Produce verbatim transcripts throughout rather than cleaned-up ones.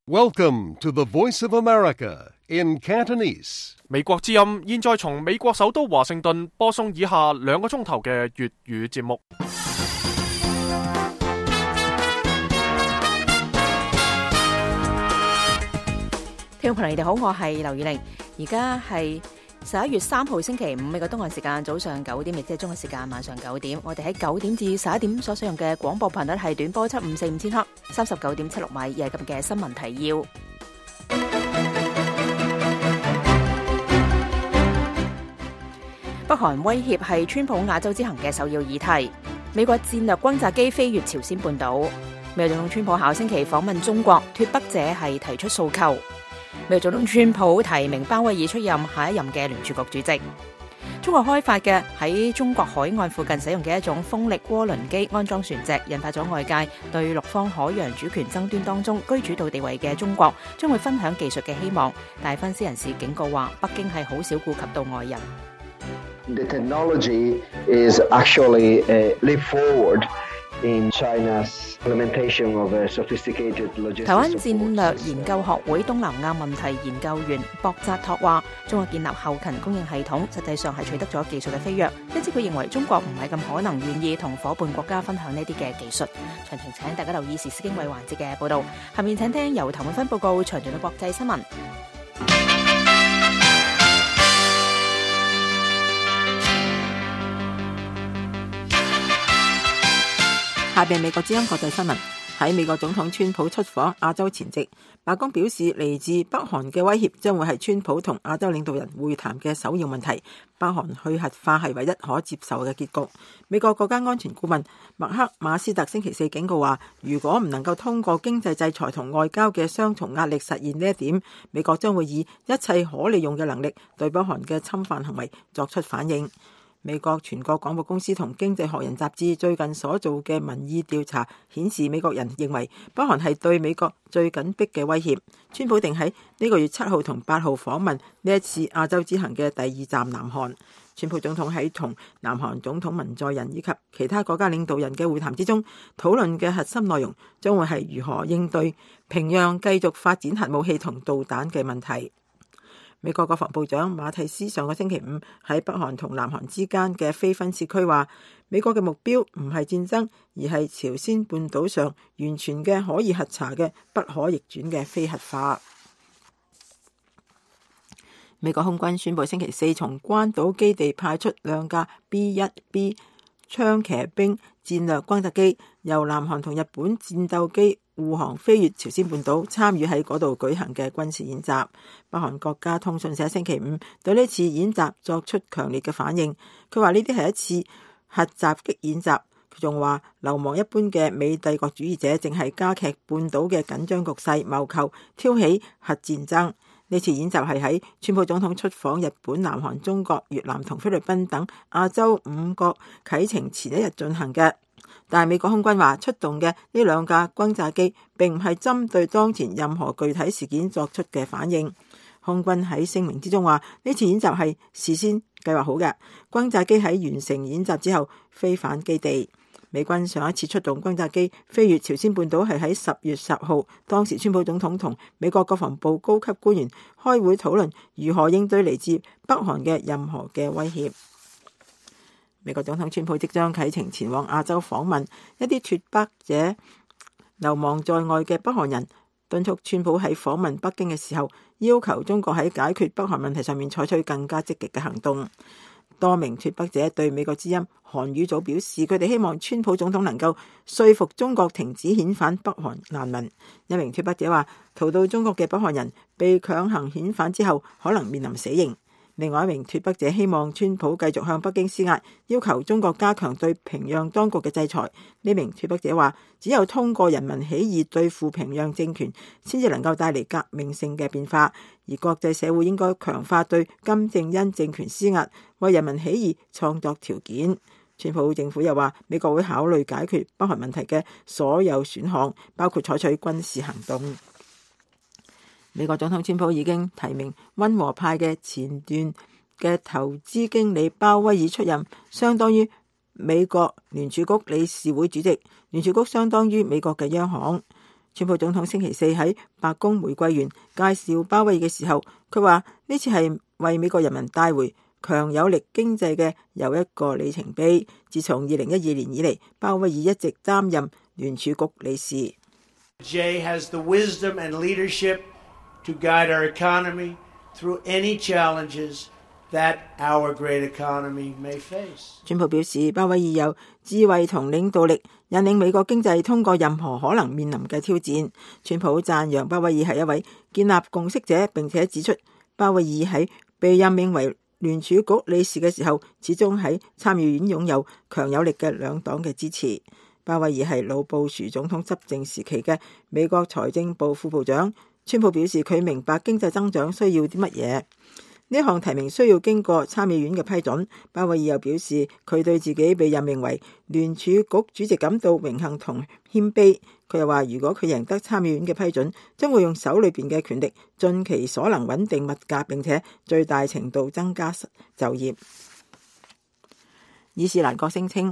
Welcome to the Voice of America in Cantonese. 美國之音現在從美國首都華盛頓播送以下兩個鐘頭嘅粵語節目。 聽眾朋友，你哋好，我係劉以玲，而家係十一月三號星期五，美國東岸時間早上九點，亦即係中國時間晚上九點。我哋喺九點至十一點所使用嘅廣播頻率係短波七五四五千赫，三十九點七六米，以係咁嘅新聞提要。北韓威脅係川普亞洲之行嘅首要議題。美國戰略轟炸機飛越朝鮮半島。美國總統川普下星期訪問中國，脫北者係提出訴求。美國總統川普提名鮑威爾出任下一任嘅聯儲局主席。中國開發嘅喺中國海岸附近使用嘅一種風力渦輪機安裝船隻，引發咗外界對陸方海洋主權爭端當中居主導地位嘅中國將會分享技術嘅希望。但係分析人士警告話，北京係好少顧及到外人。 The technology is actually a leap forward in China's implementation of a sophisticated logistics. 台灣戰略研究學會東南亞問題研究員博扎托話，中國建立後勤供應系統，實際上係取得咗技術嘅飛躍，因此佢認為中國唔係咁可能願意同伙伴國家分享呢啲嘅技術。詳情請大家留意時事經緯環節嘅報導。下面請聽由譚永芬報告詳盡嘅國際新聞。 下邊美國之音國際新聞。喺美國總統川普出訪亞洲前夕，白宮表示嚟自北韓嘅威脅將會係川普同亞洲領導人會談嘅首要問題。北韓去核化係唯一可接受嘅結局。美國國家安全顧問麥克馬斯特星期四警告話，如果唔能夠通過經濟制裁同外交嘅雙重壓力實現呢一點，美國將會以一切可利用嘅能力對北韓嘅侵犯行為作出反應。美國全國廣播公司同經濟學人雜誌最近所做嘅民意調查顯示，美國人認為北韓係對美國最緊迫嘅威脅。川普定喺呢個月七號同八號訪問呢一次亞洲之行嘅第二站南韓。川普總統喺同南韓總統文在寅以及其他國家領導人嘅會談之中，討論嘅核心內容將會係如何應對平壤繼續發展核武器同導彈嘅問題。美國國防部長馬蒂斯上個星期五喺北韓同南韓之間嘅非分裂區話，美國嘅目標唔係戰爭，而係朝鮮半島上完全嘅可以核查嘅不可逆轉嘅非核化。美國空軍宣布星期四從關島基地派出兩架 B 一 B 槍騎兵戰略轟炸機，由南韓同日本戰鬥機護航飛越朝鮮半島，參與喺嗰度舉行嘅軍事演習。北韓國家通訊社星期五對呢次演習作出強烈嘅反應，佢話呢啲係一次核襲擊演習。佢仲話流亡一般嘅美帝國主義者正係加劇半島嘅緊張局勢，謀求挑起核戰爭。呢次演習係喺川普總統出訪日本、南韓、中國、越南同菲律賓等亞洲五國啟程前一日進行嘅。但係美國空軍話，出動嘅呢兩架轟炸機並唔係針對當前任何具體事件作出嘅反應。空軍喺聲明之中話，呢次演習係事先計劃好嘅。轟炸機喺完成演習之後飛返基地。美軍上一次出動轟炸機飛越朝鮮半島係喺十月十號，當時川普總統同美國國防部高級官員開會討論如何應對嚟自北韓嘅任何嘅威脅。美國總統川普即將啟程前往亞洲訪問，一啲脫北者流亡在外嘅北韓人敦促川普喺訪問北京嘅時候，要求中國喺解決北韓問題上面採取更加積極嘅行動。多名脫北者對美國之音韓語組表示，佢哋希望川普總統能夠說服中國停止遣返北韓難民。一名脫北者話，逃到中國嘅北韓人被強行遣返之後，可能面臨死刑。另外一名脫北者希望川普繼續向北京施壓，要求中國加強對平壤當局嘅制裁。呢名脫北者話，只有通過人民起義對付平壤政權，先至能夠帶嚟革命性嘅變化。而國際社會應該強化對金正恩政權施壓，為人民起義創作條件。川普政府又話，美國會考慮解決北韓問題嘅所有選項，包括採取軍事行動。美國總統川普已經提名溫和派嘅前段嘅投資經理鮑威爾出任相當於美國聯儲局理事會主席。聯儲局相當於美國嘅央行。 川普總統星期四喺白宮玫瑰園介紹鮑威爾嘅時候，佢話呢次係為美國人民帶回強有力經濟嘅又一個里程碑。自從二零一二年以嚟，鮑威爾一直擔任聯儲局理事。 Jay has the wisdom and leadership to guide our economy through any challenges that our great economy may face。 川普表示，鮑威爾有智慧同領導力，引領美國經濟通過任何可能面臨嘅挑戰。川普讚揚鮑威爾係一位建立共識者，並且指出鮑威爾喺被任命為聯儲局理事嘅時候，始終喺參議院擁有強有力嘅兩黨嘅支持。鮑威爾係老布殊總統執政時期嘅美國財政部副部長。川普表示佢明白經濟增長需要啲乜嘢。呢項提名需要經過參議院嘅批准。鮑威爾又表示佢對自己被任命為聯儲局主席感到榮幸同謙卑。佢又話如果佢贏得參議院嘅批准，將會用手裏邊嘅權力盡其所能穩定物價，並且最大程度增加就業。伊斯蘭國聲稱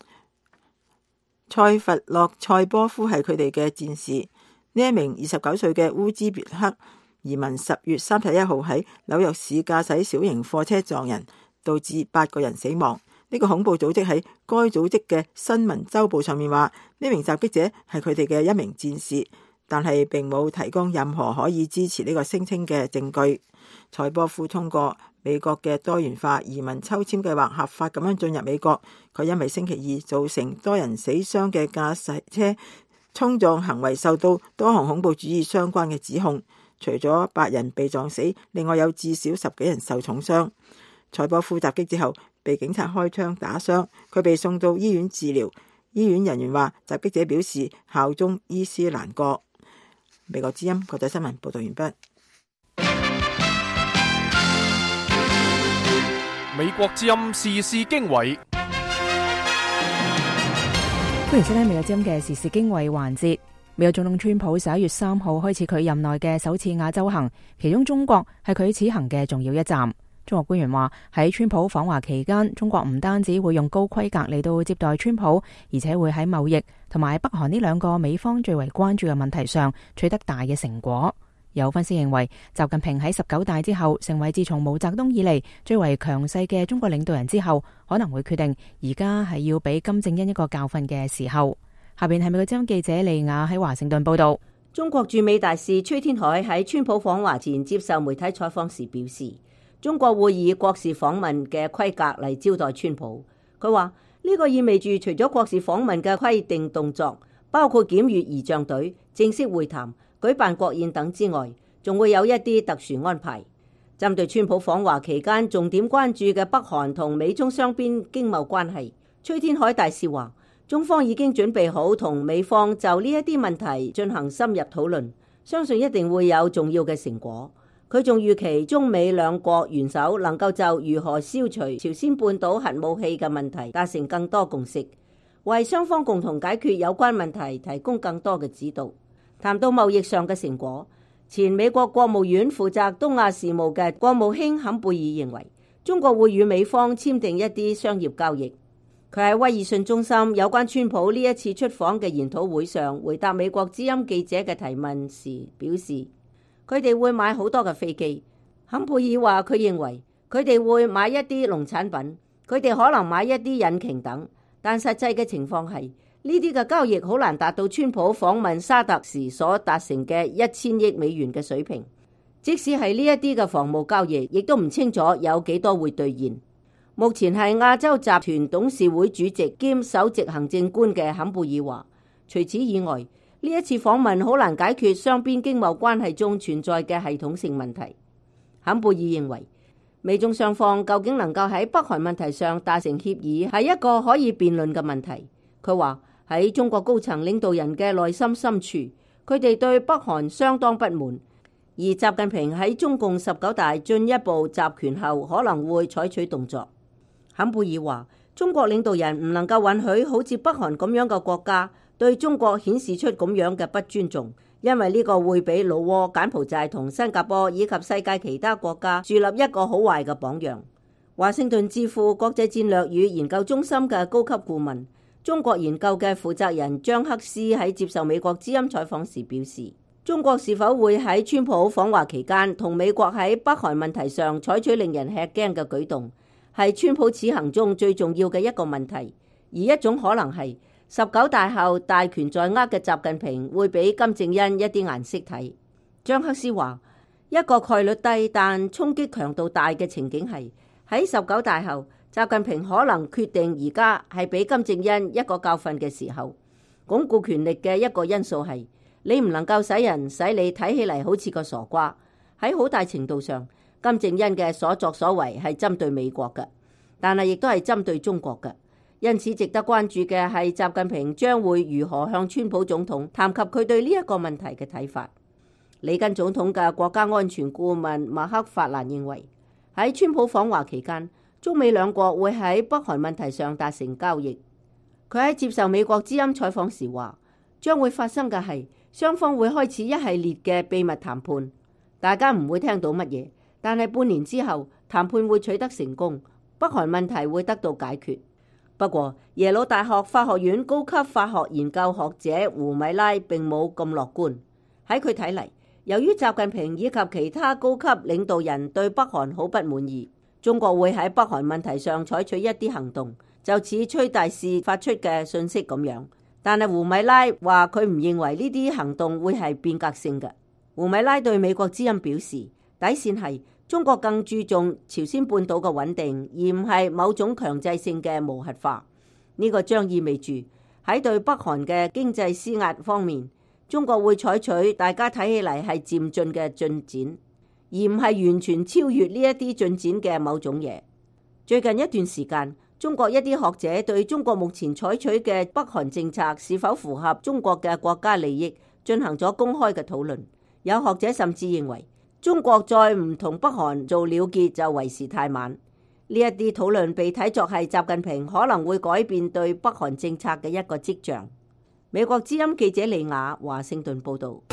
塞弗洛塞波夫係佢哋嘅戰士。呢一名二十九歲嘅烏茲別克移民十月三十一號喺紐約市駕駛小型貨車撞人，導致八個人死亡。呢個恐怖組織喺該組織嘅新聞週報上面話，呢名襲擊者係佢哋嘅一名戰士，但係並冇提供任何可以支持呢個聲稱嘅證據。塞波夫通過美國嘅多元化移民抽籤計劃合法咁樣進入美國。佢因為星期二造成多人死傷嘅駕駛車衝撞行為受到多項恐怖主義相關嘅指控。除咗八人被撞死，另外有至少十幾人受重傷。塞波夫襲擊之後被警察開槍打傷，佢被送到醫院治療。醫院人員話襲擊者表示效忠伊斯蘭國。美國之音國際新聞報道完畢。 美國之音時事經緯， 歡迎收聽美國之音嘅時事經緯環節。美國總統川普十一月三號開始佢任內嘅首次亞洲行，其中中國係佢此行嘅重要一站。中國官員話喺川普訪華期間，中國唔單止會用高規格嚟到接待川普，而且會喺貿易同埋北韓呢兩個美方最為關注嘅問題上取得大嘅成果。有分析認為，習近平喺十九大之後成為自從毛澤東以嚟最為強勢嘅中國領導人之後，可能會決定而家係要俾金正恩一個教訓嘅時候。下邊係美國之音記者利亞喺華盛頓報道。 中國駐美大使崔天凱喺川普訪華前接受媒體採訪時表示，中國會以國事訪問嘅規格嚟招待川普。佢話呢個意味住除咗國事訪問嘅規定動作，包括檢閱儀仗隊、正式會談、舉辦國宴等之外，仲會有一啲特殊安排。針對川普訪華期間重點關注嘅北韓同美中雙邊經貿關係，崔天凱大使話，中方已經準備好同美方就呢一啲問題進行深入討論，相信一定會有重要嘅成果。佢仲預期中美兩國元首能夠就如何消除朝鮮半島核武器嘅問題達成更多共識，為雙方共同解決有關問題提供更多嘅指導。談到貿易上嘅成果，前美國國務院負責東亞事務嘅國務卿坎貝爾認為，中國會與美方簽訂一啲商業交易。佢喺威爾遜中心有關川普呢一次出訪嘅研討會上回答美國之音記者嘅提問時表示，佢哋會買好多嘅飛機。坎貝爾話佢認為佢哋會買一啲農產品，佢哋可能買一啲引擎等，但實際嘅情況係呢啲嘅交易好難達到川普訪問沙特時所達成嘅一千億美元嘅水平。即使係呢一啲嘅防務交易，亦都唔清楚有幾多會兌現。目前係亞洲集團董事會主席兼首席行政官嘅坎貝爾話，除此以外，呢一次訪問好難解決雙邊經貿關係中存在嘅系統性問題。坎貝爾認為，美中雙方究竟能夠喺北韓問題上達成協議，係一個可以辯論嘅問題。佢話喺中國高層領導人嘅內心深處，佢哋對北韓相當不滿。而習近平喺中共十九大進一步集權後，可能會採取動作。坎貝爾話，中國領導人唔能夠允許好似北韓咁樣嘅國家對中國顯示出咁樣嘅不尊重，因為呢個會俾老撾、柬埔寨同新加坡以及世界其他國家樹立一個好壞嘅榜樣。華盛頓智庫國際戰略與研究中心嘅高級顧問、 中國研究嘅負責人張克斯喺接受美國之音採訪時表示，中國是否會喺川普訪華期間同美國喺北韓問題上採取令人吃驚嘅舉動，係川普此行中最重要嘅一個問題。而一種可能係十九大後大權在握嘅習近平會俾金正恩一啲顏色睇。張克斯話，一個概率低但衝擊強度大嘅情景係喺十九大後，習近平可能決定而家係俾金正恩一個教訓嘅時候。鞏固權力嘅一個因素係你唔能夠使人使你睇起嚟好似個傻瓜。喺好大程度上，金正恩嘅所作所為係針對美國嘅，但係亦都係針對中國嘅。因此值得關注嘅係習近平將會如何向川普總統談及佢對呢一個問題嘅睇法。里根總統嘅國家安全顧問馬克法蘭認為，喺川普訪華期間，中美兩國會喺北韓問題上達成交易。佢喺接受美國之音採訪時話，將會發生嘅係雙方會開始一系列嘅秘密談判，大家唔會聽到乜嘢，但係半年之後談判會取得成功，北韓問題會得到解決。不過，耶魯大學法學院高級法學研究學者胡米拉並冇咁樂觀。喺佢睇嚟，由於習近平以及其他高級領導人對北韓好不滿意，中國會喺北韓問題上採取一啲行動，就似崔大使發出嘅訊息咁樣。但係胡米拉話佢唔認為呢啲行動會係變革性嘅。胡米拉對美國之音表示，底線係中國更注重朝鮮半島嘅穩定，而唔係某種強制性嘅無核化。呢、這個將意味住喺對北韓嘅經濟施壓方面，中國會採取大家睇起嚟係漸進嘅進展，而唔係完全超越呢一啲進展嘅某種嘢。最近一段時間，中國一啲學者對中國目前採取嘅北韓政策是否符合中國嘅國家利益進行咗公開嘅討論。有學者甚至認為，中國再唔同北韓做了結就為時太晚。呢一啲討論被睇作係習近平可能會改變對北韓政策嘅一個跡象。美國之音記者李雅華盛頓報道。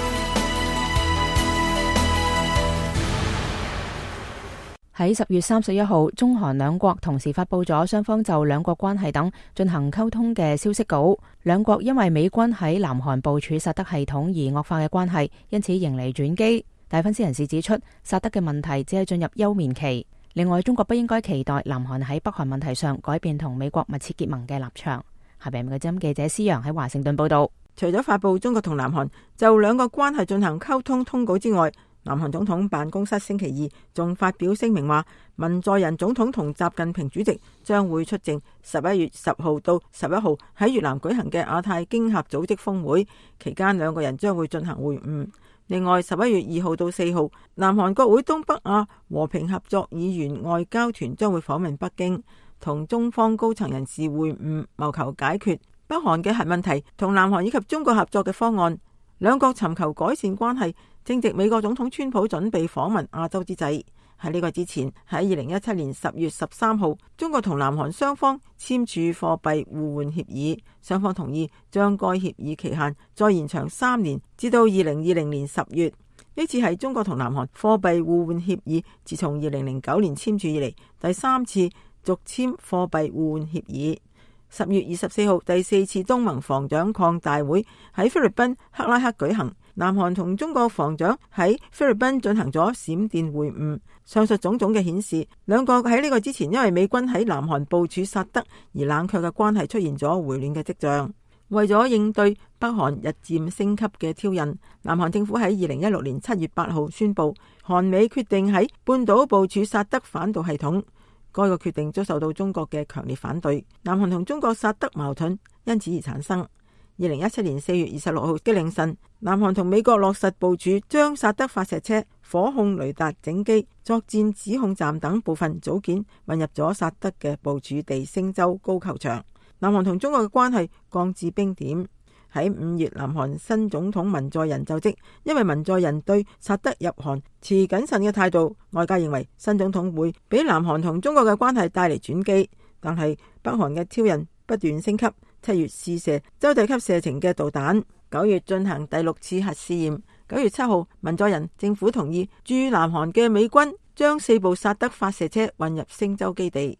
喺十月三十一號，中韓兩國同時發佈咗雙方就兩國關係等進行溝通嘅消息稿。兩國因為美軍喺南韓部署薩德系統而惡化嘅關係，因此迎嚟轉機。大分析人士指出，薩德嘅問題只係進入休眠期。另外，中國不應該期待南韓喺北韓問題上改變同美國密切結盟嘅立場。下邊嘅針記者施陽喺華盛頓報道。 除咗發佈中國同南韓就兩個關係進行溝通通稿之外，南韓總統辦公室星期二仲發表聲明話，文在寅總統同習近平主席將會出席十一月十號到十一號喺越南舉行嘅亞太經合組織峰會，期間兩個人將會進行會晤。另外，十一月二號到四號，南韓國會東北亞和平合作議員外交團將會訪問北京，同中方高層人士會晤，謀求解決北韓嘅核問題同南韓以及中國合作嘅方案。兩國尋求改善關係，正值美國總統川普準備訪問亞洲之際。喺呢個之前，喺二零一七年十月十三號，中國同南韓雙方簽署貨幣互換協議，雙方同意將該協議期限再延長三年，至到二零二零年十月。呢次係中國同南韓貨幣互換協議自從二零零九年簽署以嚟第三次續簽貨幣互換協議。十月二十四號，第四次東盟防長擴大會喺菲律賓克拉克舉行，南韓同中國防長喺菲律賓進行咗閃電會晤。上述種種嘅顯示，兩國喺呢個之前因為美軍喺南韓部署薩德而冷卻嘅關係出現咗回暖嘅跡象。為咗應對北韓日漸升級嘅挑釁，南韓政府喺二零一六年七月八號宣布，韓美決定喺半島部署薩德反導系統。該個決定遭受到中國嘅強烈反對，南韓同中國薩德矛盾因此而產生。二零一七年四月二十六號嘅凌晨，南韓同美國落實部署將薩德發射車、火控雷達整機、作戰指控站等部分組件混入咗薩德嘅部署地星洲高球場，南韓同中國嘅關係降至冰點。喺五月，南韓新總統文在寅就職，因為文在寅對薩德入韓持謹慎嘅態度，外界認為新總統會俾南韓同中國嘅關係帶嚟轉機。但係北韓嘅挑釁不斷升級，七月試射洲際級射程嘅導彈，九月進行第六次核試驗。九月七號，文在寅政府同意駐南韓嘅美軍將四部薩德發射車運入星洲基地。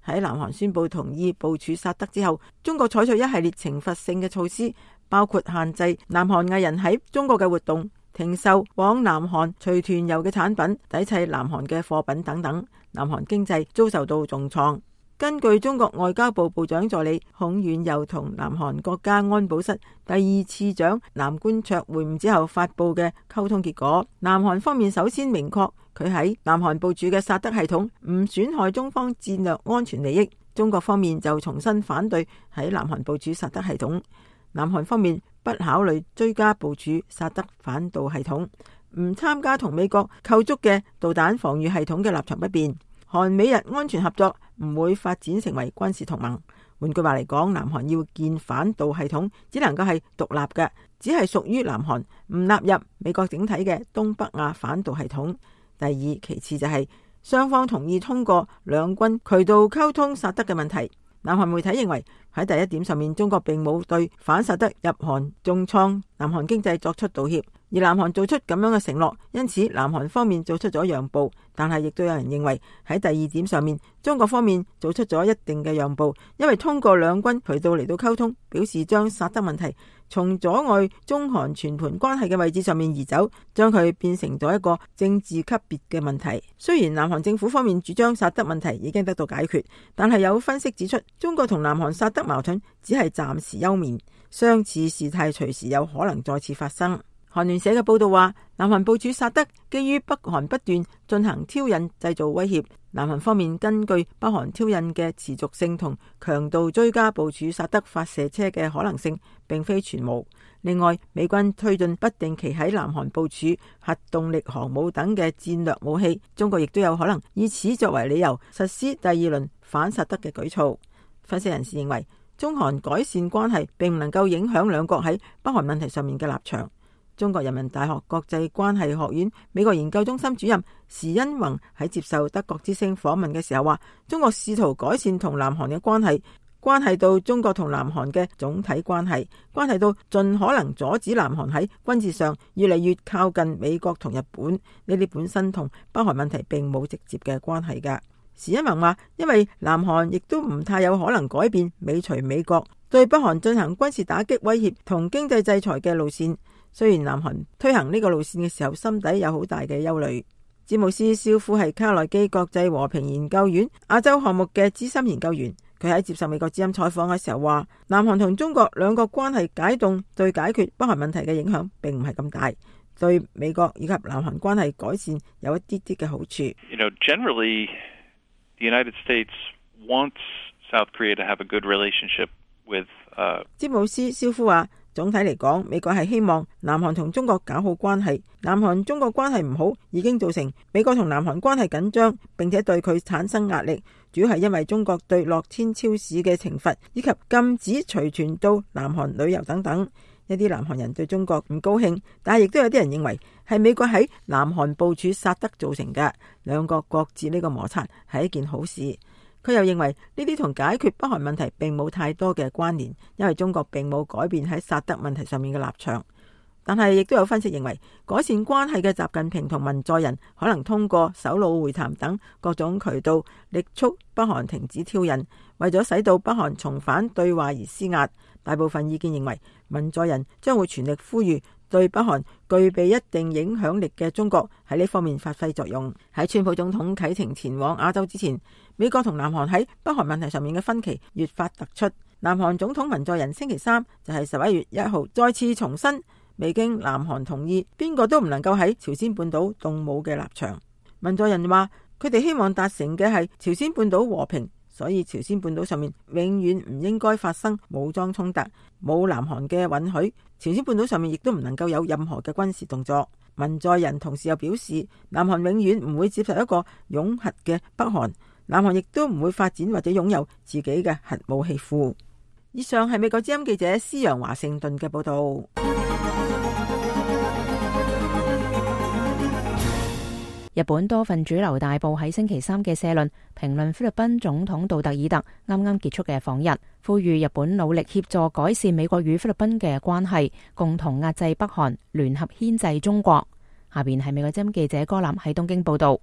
喺南韓宣布同意部署薩德之後，中國採取一系列懲罰性嘅措施，包括限制南韓藝人喺中國嘅活動，停售往南韓隨團遊嘅產品，抵制南韓嘅貨品等等。南韓經濟遭受到重創。根據中國外交部部長助理孔鉉佑同南韓國家安保室第二次長南觀卓會晤之後發布嘅溝通結果，南韓方面首先明確佢喺南韓部署嘅薩德系統唔損害中方戰略安全利益，中國方面就重新反對喺南韓部署薩德系統。南韓方面不考慮追加部署薩德反導系統，唔參加同美國構築嘅導彈防禦系統嘅立場不變。韓美日安全合作唔會發展成為軍事同盟。換句話嚟講，南韓要建反導系統，只能夠係獨立嘅，只係屬於南韓，唔納入美國整體嘅東北亞反導系統。第二，其次就係雙方同意通過兩軍渠道溝通薩德嘅問題。南韓媒體認為喺第一點上面，中國並冇對反薩德入韓重創南韓經濟作出道歉，而南韓做出咁樣嘅承諾，因此南韓方面做出咗讓步。但係亦都有人認為喺第二點上面，中國方面做出咗一定嘅讓步，因為通過兩軍渠道嚟到溝通，表示將薩德問題從阻礙中韓全盤關係嘅位置上面移走，將佢變成咗一個政治級別嘅問題。雖然南韓政府方面主張薩德問題已經得到解決，但係有分析指出，中國同南韓薩德矛盾只係暫時休眠，相似事態隨時有可能再次發生。韓聯社嘅報道話，南韓部署薩德基於北韓不斷進行挑釁製造威脅，南韓方面根據北韓挑釁嘅持續性同強度追加部署薩德發射車嘅可能性並非全無。另外，美軍推進不定期喺南韓部署核動力航母等嘅戰略武器，中國亦都有可能以此作為理由實施第二輪反薩德嘅舉措。分析人士認為，中韓改善關係並唔能夠影響兩國喺北韓問題上面嘅立場。中國人民大學國際關係學院美國研究中心主任時殷弘喺接受德國之聲訪問嘅時候話，中國試圖改善同南韓嘅關係，關係到中國同南韓嘅總體關係，關係到盡可能阻止南韓喺軍事上越嚟越靠近美國同日本，呢啲本身同北韓問題並冇直接嘅關係㗎。時殷弘話，因為南韓亦都唔太有可能改變美隨美國對北韓進行軍事打擊威脅同經濟制裁嘅路線。雖然南韓推行呢個路線嘅時候，心底有好大嘅憂慮。詹姆斯肖夫係卡內基國際和平研究院亞洲項目嘅資深研究員，佢喺接受美國之音採訪嘅時候話，南韓同中國兩國關係解凍對解決北韓問題嘅影響並唔係咁大，對美國以及南韓關係改善有一啲啲嘅好處。 You know, generally, the United States wants South Korea to have a good relationship with, uh... 詹姆斯肖夫話，總體嚟講，美國係希望南韓同中國搞好關係。南韓中國關係唔好，已經造成美國同南韓關係緊張，並且對佢產生壓力。主要係因為中國對樂天超市嘅懲罰，以及禁止隨團到南韓旅遊等等。一啲南韓人對中國唔高興，但係亦都有啲人認為係美國喺南韓部署薩德造成嘅。兩國擱置呢個摩擦係一件好事。佢又認為呢啲同解決北韓問題並冇太多嘅關聯，因為中國並冇改變喺薩德問題上面嘅立場。但係亦都有分析認為，改善關係嘅習近平同文在寅可能通過首腦會談等各種渠道力促北韓停止挑釁，為咗使到北韓重返對話而施壓。大部分意見認為，文在寅將會全力呼籲對北韓具備一定影響力嘅中國喺呢方面發揮作用。喺川普總統啟程前往亞洲之前，美國同南韓喺北韓問題上面嘅分歧越發突出。南韓總統文在寅星期三就係十一月一號再次重申，未經南韓同意，邊個都唔能夠喺朝鮮半島動武嘅立場。文在寅話，佢哋希望達成嘅係朝鮮半島和平，所以朝鮮半島上面永遠唔應該發生武裝衝突，冇南韓嘅允許，朝鮮半島上面亦都唔能夠有任何嘅軍事動作。文在寅同時又表示，南韓永遠唔會接受一個擁核嘅北韓，南韓亦都唔會發展或者擁有自己嘅核武器庫。以上係美國之音記者施陽華盛頓嘅報道。 日本多份主流大報喺星期三嘅社論評論菲律賓總統杜特爾特啱啱結束嘅訪日，呼籲日本努力協助改善美國與菲律賓嘅關係，共同壓制北韓，聯合牽制中國。下邊係美國之音記者柯林喺東京報道。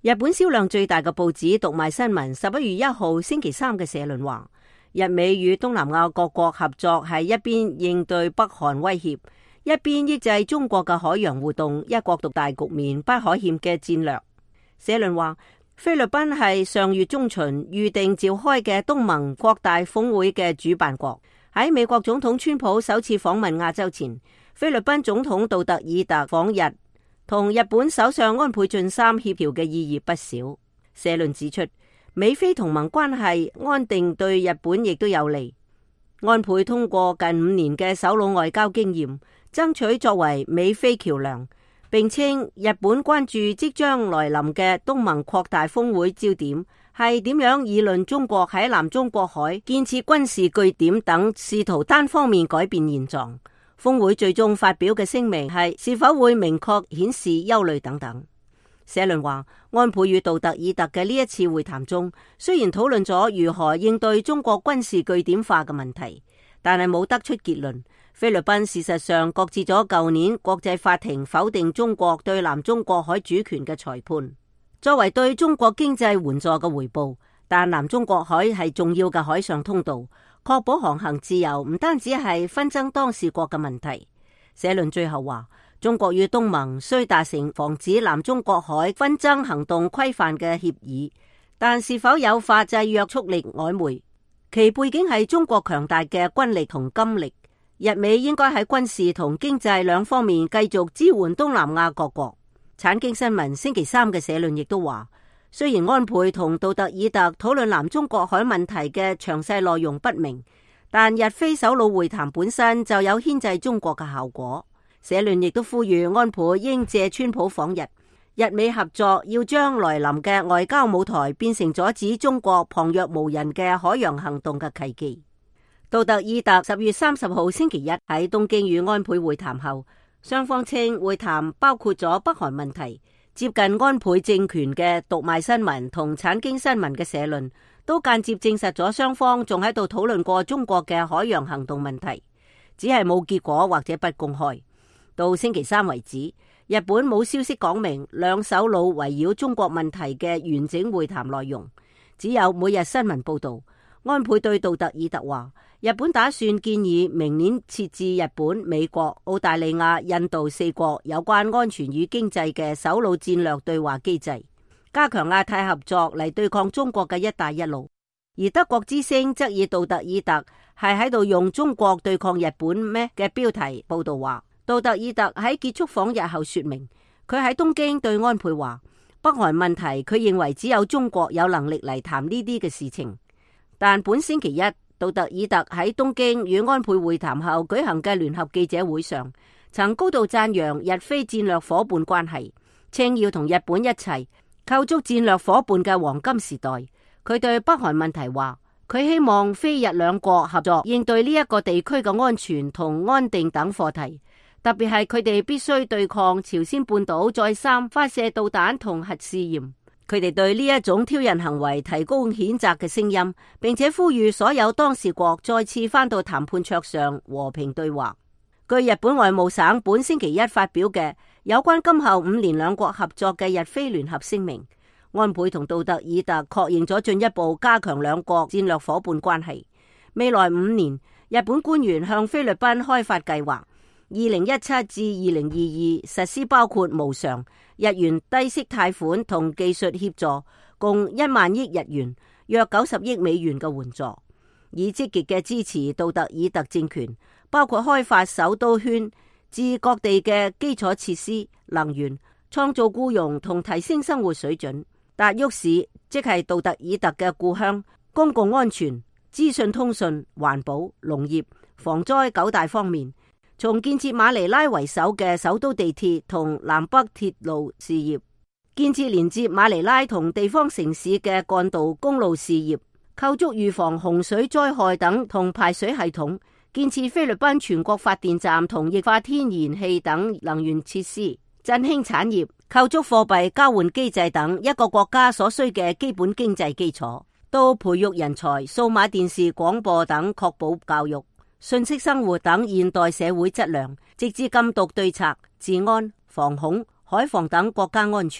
日本銷量最大嘅報紙《讀賣新聞》十一月一號星期三嘅社論話，日美與東南亞各國合作係一邊應對北韓威脅，一邊抑制中國嘅海洋活動，一國獨大局面不可欠嘅戰略。社論話，菲律賓係上月中旬預定召開嘅東盟擴大峰會嘅主辦國。喺美國總統川普首次訪問亞洲前，菲律賓總統杜特爾特訪日，同日本首相安倍晉三協調嘅意義不少。社論指出，美菲同盟關係安定對日本亦都有利。安倍通過近五年嘅首腦外交經驗，爭取作為美菲橋樑，並稱日本關注即將來臨嘅東盟擴大峰會焦點係點樣議論中國喺南中國海建設軍事據點等，試圖單方面改變現狀。峰會最終發表嘅聲明係是否會明確顯示憂慮等等。社論話，安倍與杜特爾特嘅呢一次會談中，雖然討論咗如何應對中國軍事據點化嘅問題，但係冇得出結論。菲律賓事實上擱置咗舊年國際法庭否定中國對南中國海主權嘅裁判，作為對中國經濟援助嘅回報。但南中國海係重要嘅海上通道，確保航行自由唔單止係紛爭當事國嘅問題。社論最後話，中國與東盟雖達成防止南中國海紛爭行動規範嘅協議，但是否有法制約束力曖昧。其背景係中國強大嘅軍力同金力。日美應該喺軍事同經濟兩方面繼續支援東南亞各國。產經新聞星期三嘅社論亦都話，雖然安倍同杜特爾特討論南中國海問題嘅詳細內容不明，但日菲首腦會談本身就有牽制中國嘅效果。社論亦都呼籲安倍應借川普訪日，日美合作要將來臨嘅外交舞台變成阻止中國旁若無人嘅海洋行動嘅契機。杜特爾特十月三十號星期一喺東京與安倍會談後，雙方稱會談包括咗北韓問題。接近安倍政權嘅讀賣新聞同產經新聞嘅社論都間接證實咗雙方仲喺度討論過中國嘅海洋行動問題，只係冇結果或者不公開。到星期三為止，日本冇消息講明兩首腦圍繞中國問題嘅完整會談內容，只有每日新聞報道。安倍對杜特爾特話，日本打算建議明年設置日本、美國、澳大利亞、印度四國有關安全與經濟嘅首腦戰略對話機制，加強亞太合作嚟對抗中國嘅一帶一路。而德國之聲則以杜特爾特係喺度用中國對抗日本咩嘅標題報道話，杜特爾特喺結束訪日後說明，佢喺東京對安倍話，北韓問題佢認為只有中國有能力嚟談呢啲嘅事情。但本星期一，杜特爾特喺東京與安倍會談後舉行嘅聯合記者會上，曾高度讚揚日菲戰略夥伴關係，稱要同日本一齊構築戰略夥伴嘅黃金時代。佢對北韓問題話，佢希望菲日兩國合作應對呢一個地區嘅安全同安定等課題，特別係佢哋必須對抗朝鮮半島再三發射導彈同核試驗。佢哋對呢一種挑釁行為提高譴責嘅聲音，並且呼籲所有當事國再次返到談判桌上和平對話。據日本外務省本星期一發表嘅有關今後五年兩國合作嘅日菲聯合聲明，安倍同杜特爾特確認咗進一步加強兩國戰略夥伴關係。未來五年，日本官員向菲律賓開發計劃，二零一七至二零二二實施包括無償日元低息貸款同技術協助，共一萬億日元，約九十億美元嘅援助，以積極嘅支持杜特爾特政權，包括開發首都圈至各地嘅基礎設施、能源、創造僱傭同提升生活水準。達沃市即係杜特爾特嘅故鄉，公共安全、資訊通訊、環保、農業、防災九大方面，從建設馬尼拉為首嘅首都地鐵同南北鐵路事業，建設連接馬尼拉同地方城市嘅幹道公路事業，構築預防洪水災害等同排水系統，建設菲律賓全國發電站同液化天然氣等能源設施，振興產業，構築貨幣交換機制等一個國家所需嘅基本經濟基礎，到培育人才、數碼電視、廣播等，確保教育、信息生活等現代社會質量，直至禁毒對策、治安、防恐、海防等國家安全，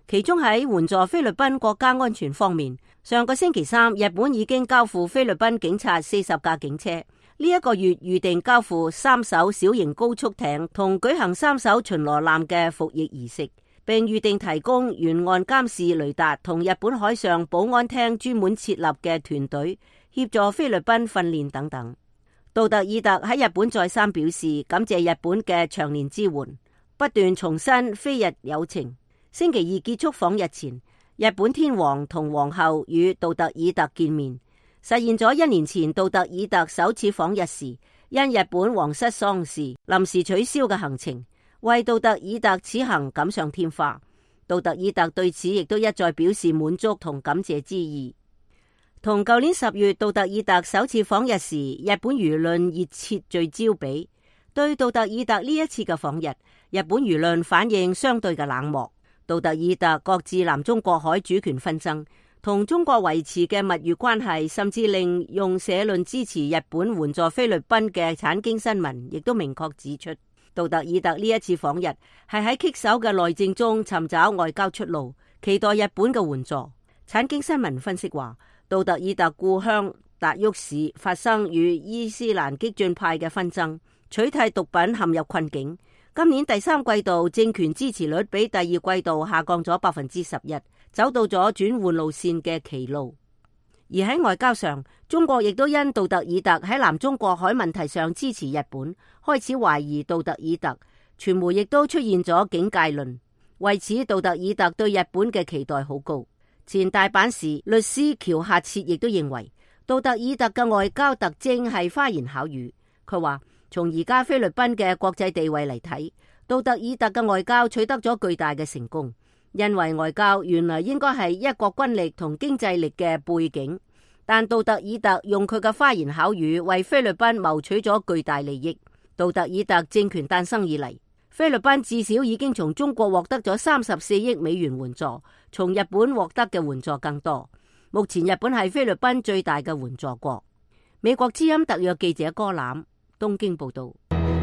其中喺援助菲律賓國家安全方面，上個星期三日本已經交付菲律賓警察四十架警車，呢、這、一個月預定交付三艘小型高速艇同舉行三艘巡邏艦嘅服役儀式，並預定提供沿岸監視雷達同日本海上保安廳專門設立嘅團隊協助菲律賓訓練等等。杜特爾特喺日本再三表示感謝日本嘅長年支援，不斷重申菲日友情。星期二結束訪日前，日本天皇同皇后與杜特爾特見面，實現咗一年前杜特爾特首次訪日時因日本皇室喪事臨時取消嘅行程，為杜特爾特此行錦上添花。杜特爾特對此亦都一再表示滿足同感謝之意。同舊年十月杜特爾特首次訪日時，日本輿論熱切聚焦比，對杜特爾特呢一次嘅訪日，日本輿論反應相對嘅冷漠。杜特爾特擱置南中國海主權紛爭，同中國維持嘅蜜月關係，甚至令用社論支持日本援助菲律賓嘅產經新聞，亦都明確指出，杜特爾特呢一次訪日係喺棘手嘅內政中尋找外交出路，期待日本嘅援助。產經新聞分析話，杜特爾特故鄉達沃市發生與伊斯蘭激進派嘅紛爭，取締毒品陷入困境。今年第三季度政權支持率比第二季度下降咗百分之十一，走到咗轉換路線嘅歧路。而喺外交上，中國亦都因杜特爾特喺南中國海問題上支持日本，開始懷疑杜特爾特。傳媒亦都出現咗警戒論，為此杜特爾特對日本嘅期待好高。前大阪市律師喬夏切亦都認為，杜特爾特嘅外交特徵係花言巧語。佢話，從而家菲律賓嘅國際地位嚟睇，杜特爾特嘅外交取得咗巨大嘅成功，因為外交原來應該係一國軍力同經濟力嘅背景，但杜特爾特用佢嘅花言巧語為菲律賓謀取咗巨大利益。杜特爾特政權誕生以嚟，菲律賓至少已經從中國獲得咗三十四億美元援助，從日本獲得嘅援助更多。目前日本係菲律賓最大嘅援助國。美國之音特約記者柯攬東京報道。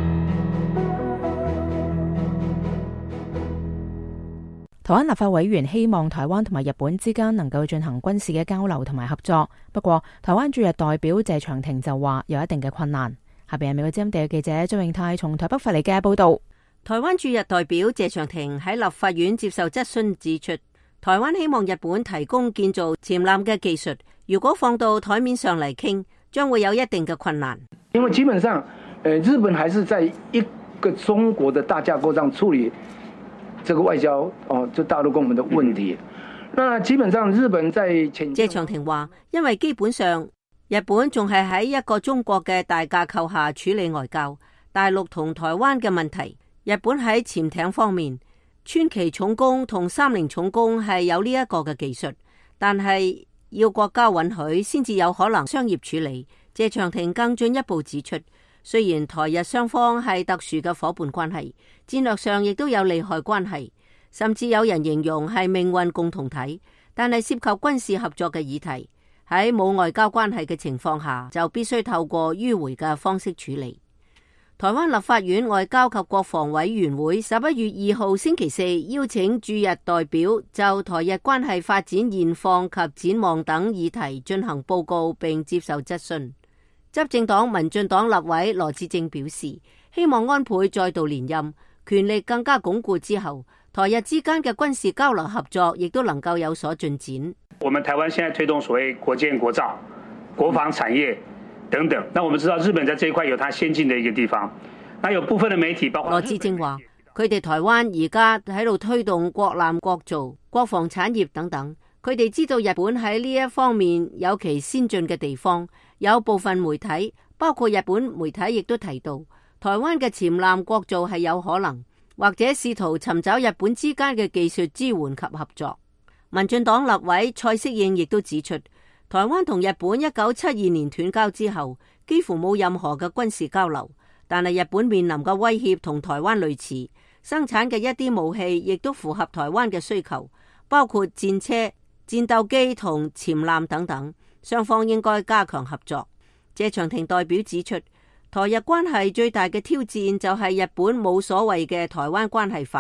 台灣立法委員希望台灣同埋日本之間能夠進行軍事嘅交流同埋合作，不過台灣駐日代表謝長廷就話有一定嘅困難。下邊係美國之音特約記者張永泰從台北發嚟嘅報道。 台灣駐日代表謝長廷喺立法院接受質詢指出，台灣希望日本提供建造潛艦嘅技術，如果放到台面上嚟傾，將會有一定嘅困難。 因為基本上，呃，日本還是在一個中國的大架構上處理這個外交哦，就大陸跟我們的問題。那基本上日本在前謝長廷話，因為基本上日本仲係喺一個中國嘅大架構下處理外交，大陸同台灣嘅問題。日本喺潛艇方面，川崎重工同三菱重工係有呢一個嘅技術，但係要國家允許先至有可能商業處理。謝長廷更進一步指出，雖然台日雙方係特殊嘅夥伴關係，戰略上亦都有利害關係，甚至有人形容係命運共同體，但係涉及軍事合作嘅議題，喺冇外交關係嘅情況下，就必須透過迂迴嘅方式處理。台灣立法院外交及國防委員會十一月二號星期四邀請駐日代表就台日關係發展現況及展望等議題進行報告並接受質詢。執政黨民進黨立委羅致政表示，希望安倍再度連任，權力更加鞏固之後，台日之間嘅軍事交流合作亦都能夠有所進展。 我們台灣現在推動所謂國建國造、國防產業等等，那我們知道日本在這一塊有它先進的一個地方，那有部分的媒體包括羅致政話，佢哋台灣而家喺度推動國艦國造、國防產業等等，佢哋知道日本喺呢一方面有其先進嘅地方。有部分媒體，包括日本媒體，亦都提到台灣嘅潛艦國造係有可能，或者試圖尋找日本之間嘅技術支援及合作。民進黨立委蔡適應亦都指出，台灣同日本一九七二年斷交之後，幾乎冇任何嘅軍事交流，但係日本面臨嘅威脅同台灣類似，生產嘅一啲武器亦都符合台灣嘅需求，包括戰車、戰鬥機同潛艦等等。雙方應該加強合作。謝長廷代表指出，台日關係最大嘅挑戰就係日本冇所謂嘅台灣關係法，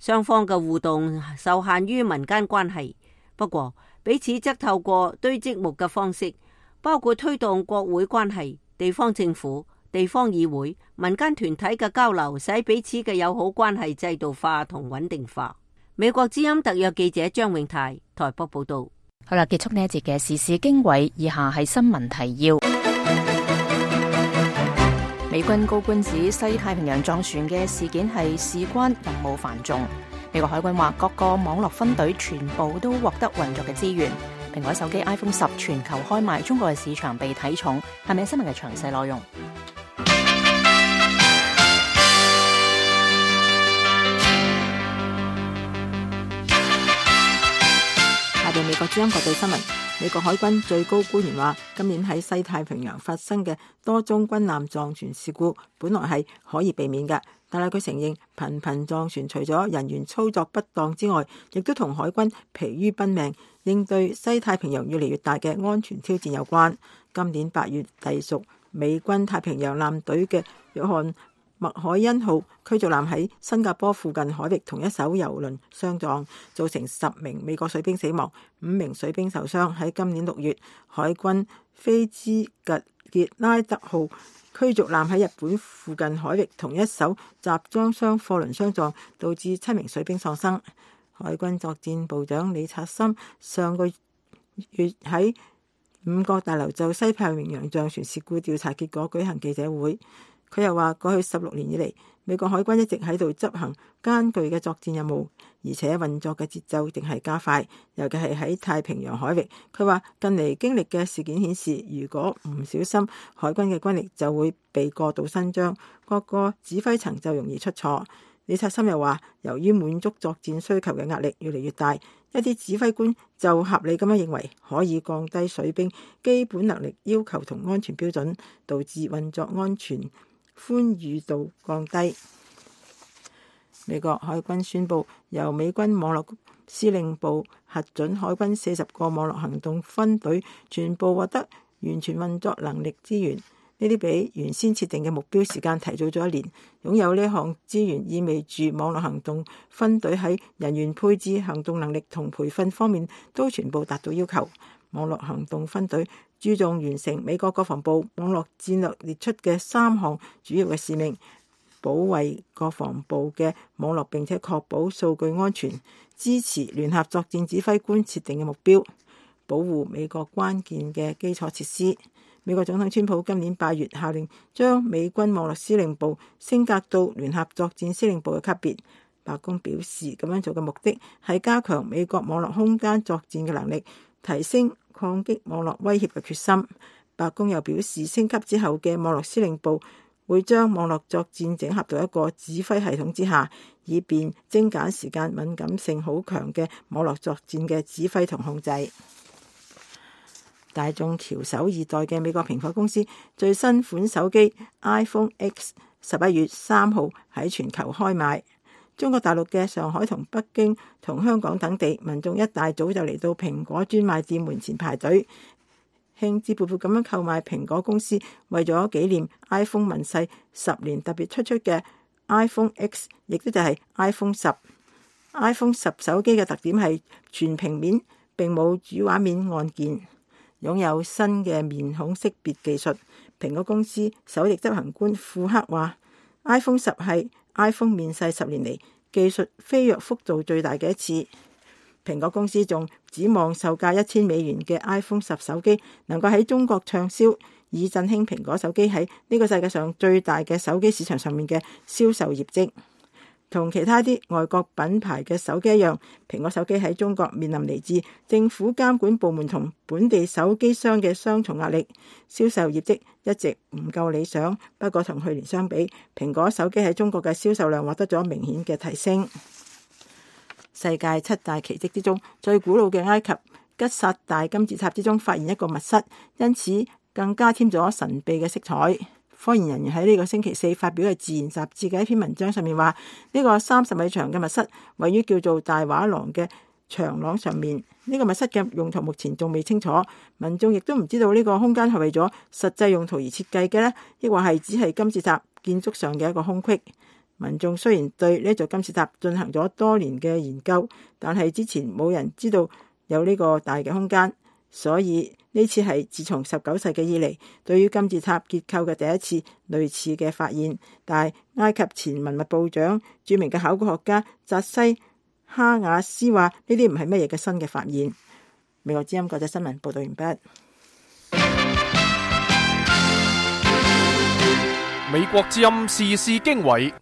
雙方嘅互動受限於民間關係，不過彼此則透過堆積木嘅方式，包括推動國會關係、地方政府、地方議會、民間團體嘅交流，使彼此嘅友好關係制度化同穩定化。美國之音特約記者張永泰台北報道。 好啦，結束呢一節嘅時事經緯，以下係新聞提要。美軍高官指西太平洋撞船嘅事件係事關任務繁重。美國海軍話各個網絡分隊全部都獲得運作嘅資源。蘋果手機 iPhone 十全球開賣，中國嘅市場被睇重。係咪新聞嘅詳細內容？ 下邊美國之音國際新聞。美國海軍最高官員話，今年喺西太平洋發生嘅多宗軍艦撞船事故，本來係可以避免嘅，但係佢承認頻頻撞船除咗人員操作不當之外，亦都同海軍疲於奔命應對西太平洋越嚟越大嘅安全挑戰有關。今年八月隸屬美軍太平洋艦隊嘅約翰麥凱恩號驅逐艦喺新加坡附近海域同一艘郵輪相撞，造成十名美國水兵死亡，五名水兵受傷。喺今年六月，海軍菲茲格傑拉德號驅逐艦喺日本附近海域同一艘集裝箱貨輪相撞，導致七名水兵喪生。海軍作戰部長李察森上個月喺五角大樓就西太平洋撞船事故調查結果舉行記者會。佢又話，過去十六年以嚟，美國海軍一直喺度執行艱巨嘅作戰任務，而且運作嘅節奏正係加快，尤其係喺太平洋海域。佢話近嚟經歷嘅事件顯示，如果唔小心，海軍嘅軍力就會被過度伸張，各個指揮層就容易出錯。李察森又話，由於滿足作戰需求嘅壓力越嚟越大，一啲指揮官就合理咁樣認為可以降低水兵基本能力要求同安全標準，導致運作安全寬裕度降低。美國海軍宣布，由美軍網絡司令部核准海軍四十個網絡行動分隊全部獲得完全運作能力資源。呢啲比原先設定嘅目標時間提早咗一年。擁有呢項資源意味住網絡行動分隊喺人員配置、行動能力同培訓方面都全部達到要求。網絡行動分隊注重完成美國國防部網絡戰略列出嘅三項主要嘅使命，保衛國防部嘅網絡並且確保數據安全，支持聯合作戰指揮官設定嘅目標，保護美國關鍵嘅基礎設施。美國總統川普今年八月下令將美軍網絡司令部升格到聯合作戰司令部嘅級別。白宮表示，咁樣做嘅目的係加強美國網絡空間作戰嘅能力，提升抗擊網絡威脅嘅決心。白宮又表示，升級之後嘅網絡司令部會將網絡作戰整合到一個指揮系統之下，以便精簡時間敏感性好強嘅網絡作戰嘅指揮同控制。大眾翹首以待嘅美國蘋果公司最新款手機 iPhone X 十一月三號喺全球開賣。中國大陸嘅上海同北京同香港等地民眾一大早就嚟到蘋果專賣店門前排隊，興致勃勃咁樣購買蘋果公司為咗紀念 iPhone 問世十年特別推出嘅 iPhone X， 亦都就係 iPhone 十。iPhone 十手機嘅特點係全平面，並冇主畫面按鍵，擁有新嘅面孔識別技術。蘋果公司首席執行官庫克話 iPhone 十係 iPhone 面世十年嚟技術飛躍幅度最大嘅一次。蘋果公司仲指望售價一千美元嘅 iPhone 十手機能夠喺中國暢銷，以振興蘋果手機喺呢個世界上最大嘅手機市場上面嘅銷售業績。同其他啲外國品牌嘅手機一樣，蘋果手機喺中國面臨嚟自政府監管部門同本地手機商嘅雙重壓力，銷售業績一直唔夠理想。不過同去年相比，蘋果手機喺中國嘅銷售量獲得咗明顯嘅提升。世界七大奇蹟之中，最古老嘅埃及吉薩大金字塔之中發現一個密室，因此更加添咗神秘嘅色彩。科研人員喺呢個星期四發表嘅《自然》雜誌嘅一篇文章上面話，呢個三十米長嘅密室位於叫做大畫廊嘅長廊上面。呢個密室嘅用途目前仲未清楚，民眾亦都唔知道呢個空間係為咗實際用途而設計嘅呢，抑或係只係金字塔建築上嘅一個空隙。 民眾雖然對呢座金字塔進行咗多年嘅研究，但係之前冇人知道有呢個大嘅空間，所以呢次係自從十九世紀以嚟對於金字塔結構嘅第一次類似嘅發現。但係埃及前文物部長、著名嘅考古學家扎西哈瓦斯話呢啲唔係乜嘢嘅新嘅發現。美國之音國際新聞報道完畢。 美國之音時事經緯，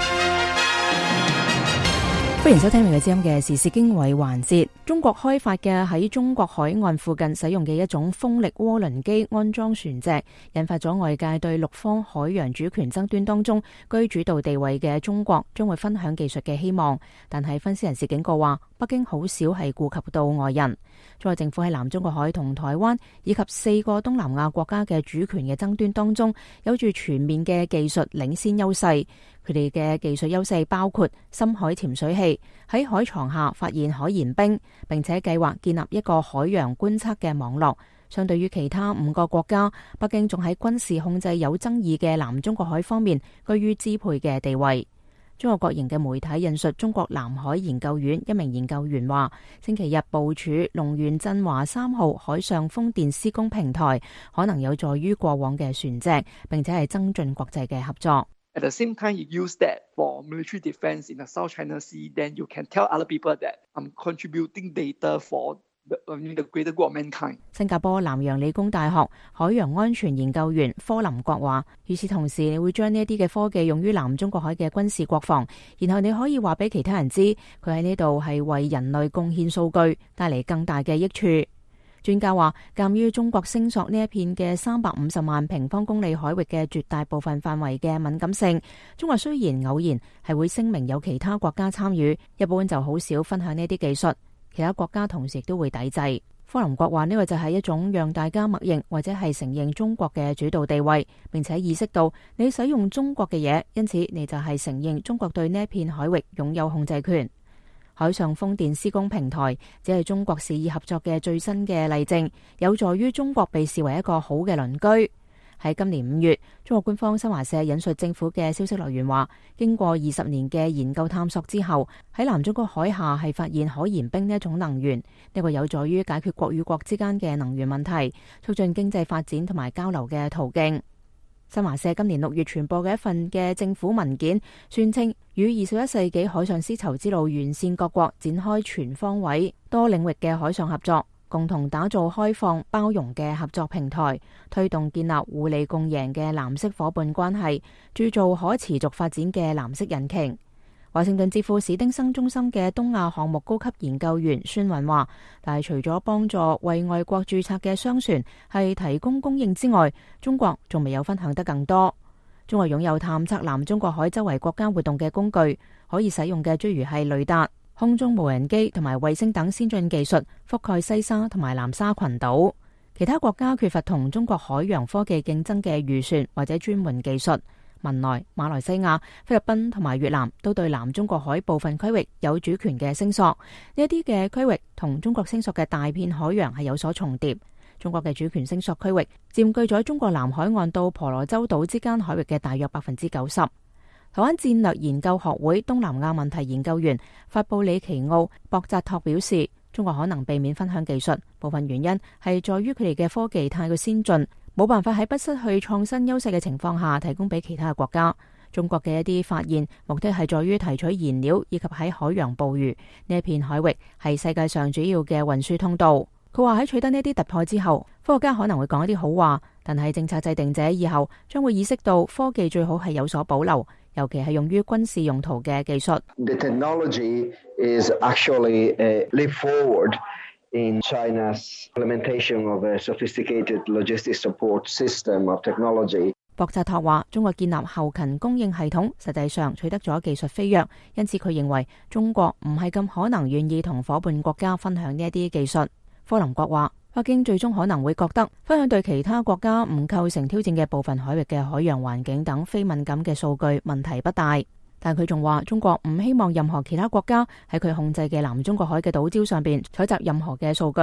歡迎收聽美國之音嘅時事經緯環節。中國開發嘅喺中國海岸附近使用嘅一種風力渦輪機安裝船隻，引發咗外界對陸方海洋主權爭端當中居主導地位嘅中國將會分享技術嘅希望。但係分析人士警告話，北京好少係顧及到外人。中國政府喺南中國海同台灣以及四個東南亞國家嘅主權嘅爭端當中，有住全面嘅技術領先優勢。佢哋嘅技術優勢包括深海潛水器，喺海床下發現海鹽冰，並且計劃建立一個海洋觀測嘅網絡。相對於其他五個國家，北京仲喺軍事控制有爭議嘅南中國海方面居於支配嘅地位。中國國營嘅媒體引述中國南海研究院一名研究員話，星期日部署龍源振華三號海上風電施工平台，可能有助於過往嘅船隻，並且係增進國際嘅合作。 At the same time, you use that for military defense in the South China Sea, then you can tell other people that I'm contributing data for the, I mean, the greater good of mankind. 新加坡南洋理工大學海洋安全研究員科林國話，與此同時，你會將呢一啲嘅科技用於南中國海嘅軍事國防，然後你可以話俾其他人知，佢喺呢度係為人類貢獻數據，帶嚟更大嘅益處。專家話，鑒於中國聲索呢一片嘅三百五十萬平方公里海域嘅絕大部分範圍嘅敏感性，中國雖然偶然係會聲明有其他國家參與，一般就好少分享呢啲技術，其他國家同時亦都會抵制。科林國話呢個就係一種讓大家默認或者係承認中國嘅主導地位，並且意識到你使用中國嘅嘢，因此你就係承認中國對呢一片海域擁有控制權。海上風電施工平台只係中國示意合作嘅最新嘅例證，有助於中國被視為一個好嘅鄰居。喺今年五月，中國官方新華社引述政府嘅消息來源話，經過二十年嘅研究探索之後，喺南中國海下係發現海鹽冰呢一種能源，呢個有助於解決國與國之間嘅能源問題，促進經濟發展同埋交流嘅途徑。新華社今年六月傳播嘅一份嘅政府文件，宣稱與二十一世紀海上絲綢之路沿線各國展開全方位、多領域嘅海上合作，共同打造開放、包容嘅合作平台，推動建立互利共贏嘅藍色夥伴關係，鑄造可持續發展嘅藍色引擎。華盛頓智庫史丁生中心嘅東亞項目高級研究員孫雲話，但係除咗幫助為外國註冊嘅商船係提供供應之外，中國仲未有分享得更多。中國擁有探測南中國海周圍國家活動嘅工具，可以使用嘅諸如係雷達、空中無人機同埋衛星等先進技術，覆蓋西沙同埋南沙群島。其他國家缺乏同中國海洋科技競爭嘅預算或者專門技術。文萊、馬來西亞、菲律賓同埋越南都對南中國海部分區域有主權嘅聲索，呢一啲嘅區域同中國聲索嘅大片海洋係有所重疊。中國嘅主權聲索區域佔據咗中國南海岸到婆羅洲島之間海域嘅大約百分之九十。台灣戰略研究學會東南亞問題研究員法布里奇奧博扎托表示，中國可能避免分享技術，部分原因係在於佢哋嘅科技太過先進，冇辦法喺不失去創新優勢嘅情況下提供俾其他嘅國家。中國嘅一啲發現目的係在於提取燃料以及喺海洋捕魚，呢一片海域係世界上主要嘅運輸通道。佢話喺取得呢啲突破之後，科學家可能會講一啲好話，但係政策制定者以後將會意識到科技最好係有所保留，尤其係用於軍事用途嘅技術。 The technology is actually a leap forward in China's implementation of a sophisticated logistics support system of technology. 博扎托話，中國建立後勤供應系統，實際上取得咗技術飛躍，因此佢認為中國唔係咁可能願意同夥伴國家分享呢一啲技術。科林國話，北京最終可能會覺得分享對其他國家唔構成挑戰嘅部分海域嘅海洋環境等非敏感嘅數據問題不大。但佢仲話，中國唔希望任何其他國家喺佢控制嘅南中國海嘅島礁上邊採集任何嘅數據。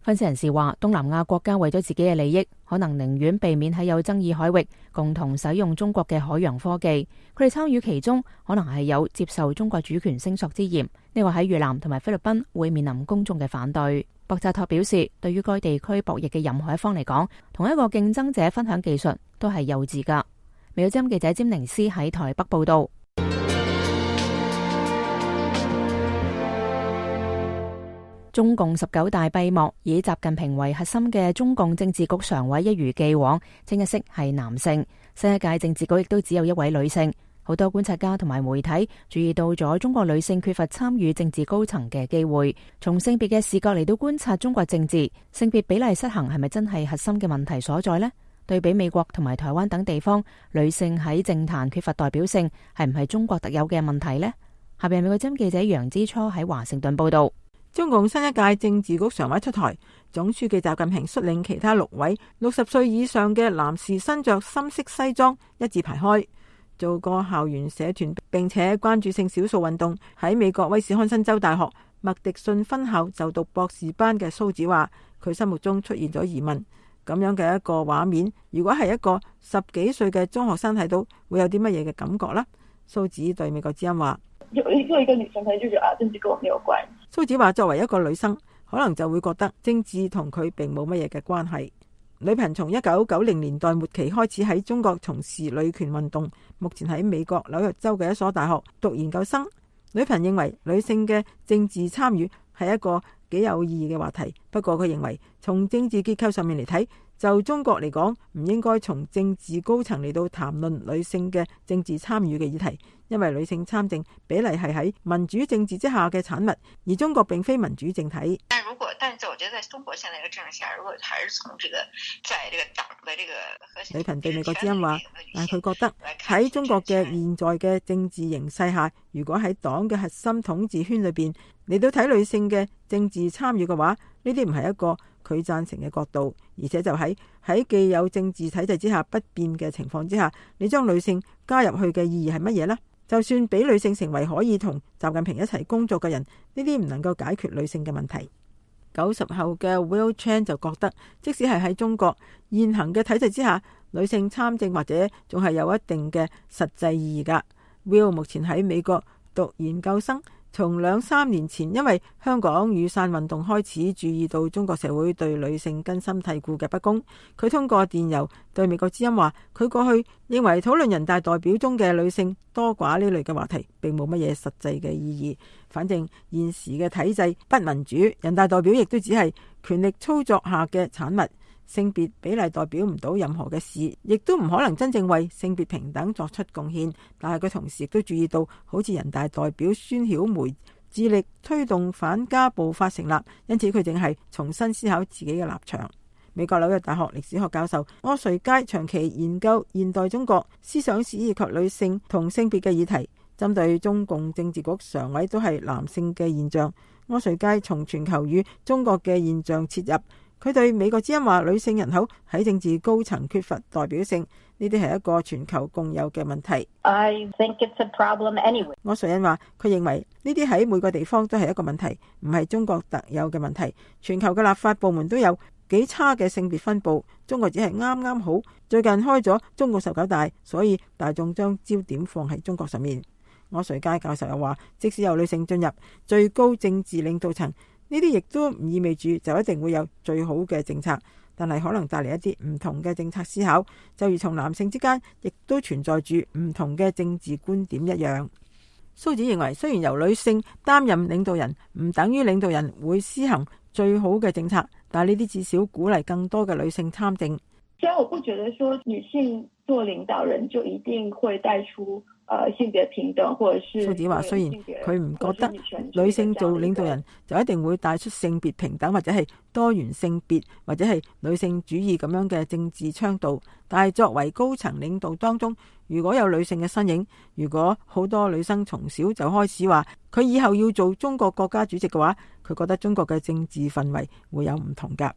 分析人士話，東南亞國家為咗自己嘅利益，可能寧願避免喺有爭議海域共同使用中國嘅海洋科技。佢哋參與其中，可能係有接受中國主權聲索之嫌。呢個喺越南同埋菲律賓會面臨公眾嘅反對。博扎托表示，對於該地區博弈嘅任何一方嚟講，同一個競爭者分享技術都係幼稚㗎。美國之音記者詹寧斯喺台北報道。中共十九大閉幕，以習近平為核心嘅中共政治局常委一如既往，清一色係男性。新一屆政治局亦都只有一位女性。好多觀察家同埋媒體注意到咗中國女性缺乏參與政治高層嘅機會。從性別嘅視角嚟到觀察中國政治，性別比例失衡係咪真係核心嘅問題所在呢？對比美國同埋台灣等地方，女性喺政壇缺乏代表性，係唔係中國特有嘅問題呢？下邊美國之音記者楊之初喺華盛頓報道。 中共新一屆政治局常委出台，總書記習近平率領其他六位六十歲以上嘅男士身着深色西裝一字排開。做過校園社團並且關注性少數運動，喺美國威斯康辛州大學麥迪遜分校就讀博士班嘅蘇子話，佢心目中出現咗疑問，咁樣嘅一個畫面，如果係一個十幾歲嘅中學生睇到，會有啲乜嘢嘅感覺呢？蘇子對美國之音話： 有一個一個女生，佢就覺得啊，政治跟我沒有關係。 蘇子話：作為一個女生，可能就會覺得政治同佢並冇乜嘢嘅關係。女頻從一九九零年代末期開始喺中國從事女權運動，目前喺美國紐約州嘅一所大學讀研究生。女頻認為女性嘅政治參與係一個幾有意義嘅話題，不過佢認為從政治結構上面嚟睇，就中國嚟講，唔應該從政治高層嚟到談論女性嘅政治參與嘅議題，因為女性參政比例係喺民主政治之下嘅產物，而中國並非民主政體。 但如果，但是我覺得在中國現在嘅政治下，如果還是從這個在這個黨的這個核心， 女頻對美國之音話，但係佢覺得喺中國嘅現在嘅政治形勢下，如果喺黨嘅核心統治圈裏邊嚟到睇女性嘅政治參與嘅話，呢啲唔係一個佢贊成嘅角度，而且就喺喺既有政治體制之下不變嘅情況之下，你將女性加入去嘅意義係乜嘢呢？就算俾女性成為可以同習近平一齊工作嘅人，呢啲唔能夠解決女性嘅問題。九十後嘅 Will Chan 就覺得，即使係喺中國現行嘅體制之下，女性參政或者仲係有一定嘅實際意義噶。Will 目前喺美國讀研究生。從兩三年前因為香港雨傘運動開始注意到中國社會對女性根深蒂固嘅不公，佢通過電郵對美國之音話，佢過去認為討論人大代表中嘅女性多寡呢類嘅話題並冇乜嘢實際嘅意義，反正現時嘅體制不民主，人大代表亦都只係權力操作下嘅產物，性別比例代表唔到任何嘅事，亦都唔可能真正為性別平等作出貢獻。但係佢同時亦都注意到，好似人大代表孫曉梅致力推動反家暴法成立，因此佢淨係重新思考自己嘅立場。美國紐約大學歷史學教授柯瑞佳長期研究現代中國思想史以及女性同性別嘅議題，針對中共政治局常委都係男性嘅現象，柯瑞佳從全球與中國嘅現象切入。佢對美國之音話，女性人口喺政治高層缺乏代表性，呢啲係一個全球共有嘅問題。 I think it's a problem anyway. 柯瑞恩話，佢認為呢啲喺每個地方都係一個問題，唔係中國特有嘅問題。全球嘅立法部門都有幾差嘅性別分佈，中國只係啱啱好。最近開咗中共十九大，所以大眾將焦點放喺中國上面。柯瑞佳教授又話，即使有女性進入最高政治領導層，呢啲亦都唔意味住就一定會有最好嘅政策，但係可能帶嚟一啲唔同嘅政策思考，就如從男性之間亦都存在住唔同嘅政治觀點一樣。蘇子認為，雖然由女性擔任領導人唔等於領導人會施行最好嘅政策，但係呢啲至少鼓勵更多嘅女性參政。 雖然我不覺得說女性做領導人就一定會帶出誒性別平等，或者是蘇子話，雖然佢唔覺得女性做領導人就一定會帶出性別平等或者係多元性別或者係女性主義咁樣嘅政治倡導，但係作為高層領導當中，如果有女性嘅身影，如果好多女生從小就開始話佢以後要做中國國家主席嘅話，佢覺得中國嘅政治氛圍會有唔同噶。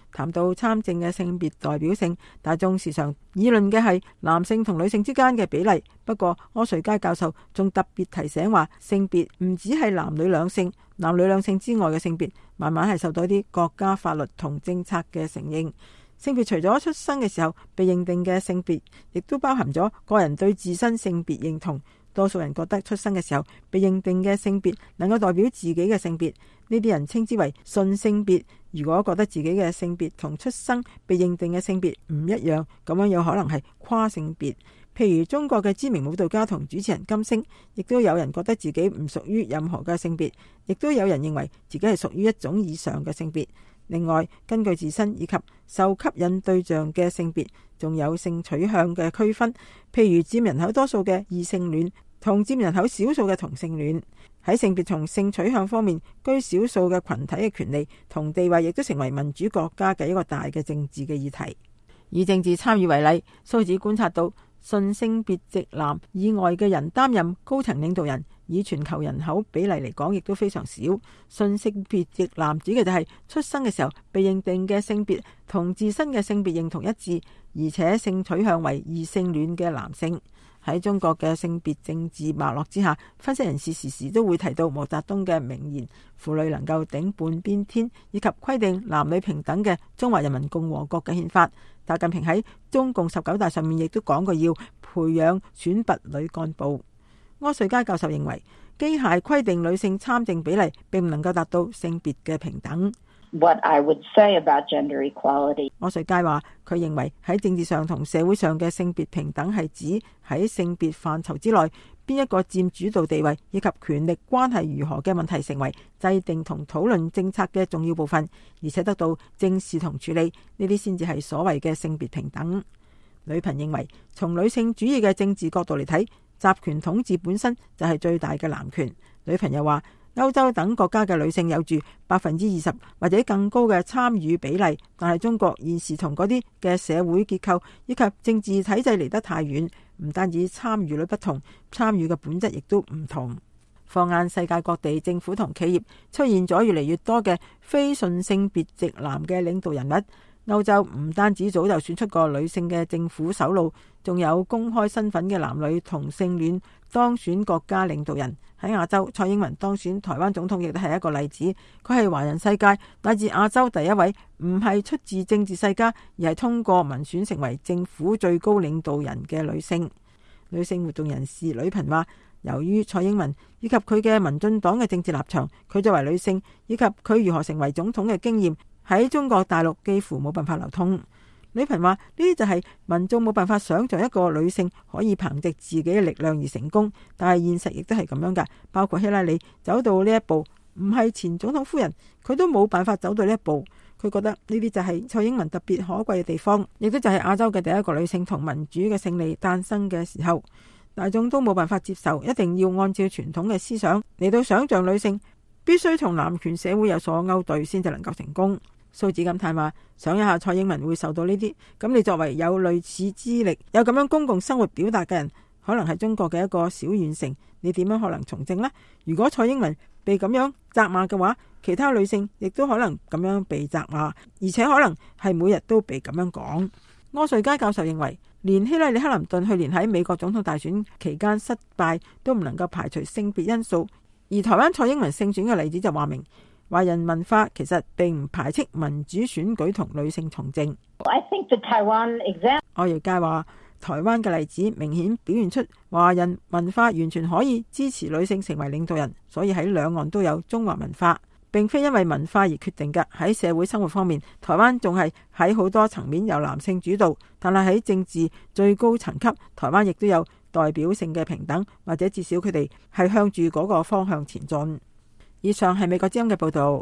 談到參政嘅性別代表性，大眾時常議論嘅係男性同女性之間嘅比例。不過柯瑞佳教授仲特別提醒話，性別唔只係男女兩性，男女兩性之外嘅性別，慢慢係受到一啲國家法律同政策嘅承認。性別除咗出生嘅時候被認定嘅性別，亦都包含咗個人對自身性別認同。多數人覺得出生嘅時候被認定嘅性別能夠代表自己嘅性別，呢啲人稱之為順性別。如果覺得自己嘅性別同出生被認定嘅性別唔一樣，咁樣有可能係跨性別。譬如中國嘅知名舞蹈家同主持人金星，亦都有人覺得自己唔屬於任何嘅性別，亦都有人認為自己係屬於一種以上嘅性別。另外，根據自身以及受吸引對象嘅性別，仲有性取向嘅區分，譬如佔人口多數嘅異性戀同佔人口少數嘅同性戀。喺性別同性取向方面，居少數嘅群體嘅權利同地位亦都成為民主國家嘅一個大嘅政治嘅議題。以政治參與為例，蘇子觀察到順性別直男以外嘅人擔任高層領導人，以全球人口比例嚟講，亦都非常少。順性別直男指嘅就係出生嘅時候被認定嘅性別同自身嘅性別認同一致，而且性取向為異性戀嘅男性。喺中國嘅性別政治脈絡之下，分析人士時時都會提到毛澤東嘅名言：婦女能夠頂半邊天，以及規定男女平等嘅中華人民共和國嘅憲法。習近平喺中共十九大上面亦都講過要培養選拔女幹部。柯瑞佳教授認為，機械規定女性參政比例並唔能夠達到性別嘅平等。 What I would say about gender equality. 柯瑞佳話，佢認為喺政治上同社會上嘅性別平等係指喺性別範疇之內邊一個佔主導地位以及權力關係如何嘅問題成為制定同討論政策嘅重要部分，而且得到正視同處理，呢啲先至係所謂嘅性別平等。呂頻認為，從女性主義嘅政治角度嚟睇，集權統治本身就係最大嘅男權。呂頻又話，歐洲等國家嘅女性有住百分之二十或者更高嘅參與比例，但係中國現時同嗰啲嘅社會結構以及政治體制離得太遠，唔單止參與率不同，參與嘅本質亦都唔同。放眼世界各地政府同企業，出現咗越嚟越多嘅非順性別直男嘅領導人物。歐洲唔單止早就選出個女性嘅政府首腦，仲有公開身份嘅男女同性戀當選國家領導人。喺亞洲，蔡英文當選台灣總統亦都係一個例子。佢係華人世界乃至亞洲第一位唔係出自政治世家，而係通過民選成為政府最高領導人嘅女性。女性活動人士呂頻話，由於蔡英文以及佢嘅民進黨嘅政治立場，佢作為女性以及佢如何成為總統嘅經驗喺中國大陸幾乎冇辦法流通。呂頻話，呢啲就係民眾冇辦法想象一個女性可以憑藉自己嘅力量而成功，但係現實亦都係咁樣噶。包括希拉里走到呢一步，唔係前總統夫人，佢都冇辦法走到呢一步。佢覺得呢啲就係蔡英文特別可貴嘅地方，亦都就係亞洲嘅第一個女性同民主嘅勝利誕生嘅時候。大眾都冇辦法接受，一定要按照傳統嘅思想嚟到想象女性必須同男權社會有所勾兌先至能夠成功。蘇子感嘆話，想一下蔡英文會受到呢啲，咁你作為有類似資歷、有咁樣公共生活表達嘅人，可能係中國嘅一個小縣城，你點樣可能從政呢？如果蔡英文被咁樣責罵嘅話，其他女性亦都可能咁樣被責罵，而且可能係每日都被咁樣講。柯瑞佳教授認為，連希拉里克林頓去年喺美國總統大選期間失敗都唔能夠排除性別因素，而台灣蔡英文勝選嘅例子就話明，華人文化其實並唔排斥民主選舉同女性從政。 I think the Taiwan example. 柯瑞佳話，台灣嘅例子明顯表現出華人文化完全可以支持女性成為領導人，所以喺兩岸都有中華文化，並非因為文化而決定嘅。喺社會生活方面，台灣仲係喺好多層面由男性主導，但係喺政治最高層級，台灣亦都有代表性嘅平等，或者至少佢哋係向住嗰個方向前進。以上係美國之音嘅報道。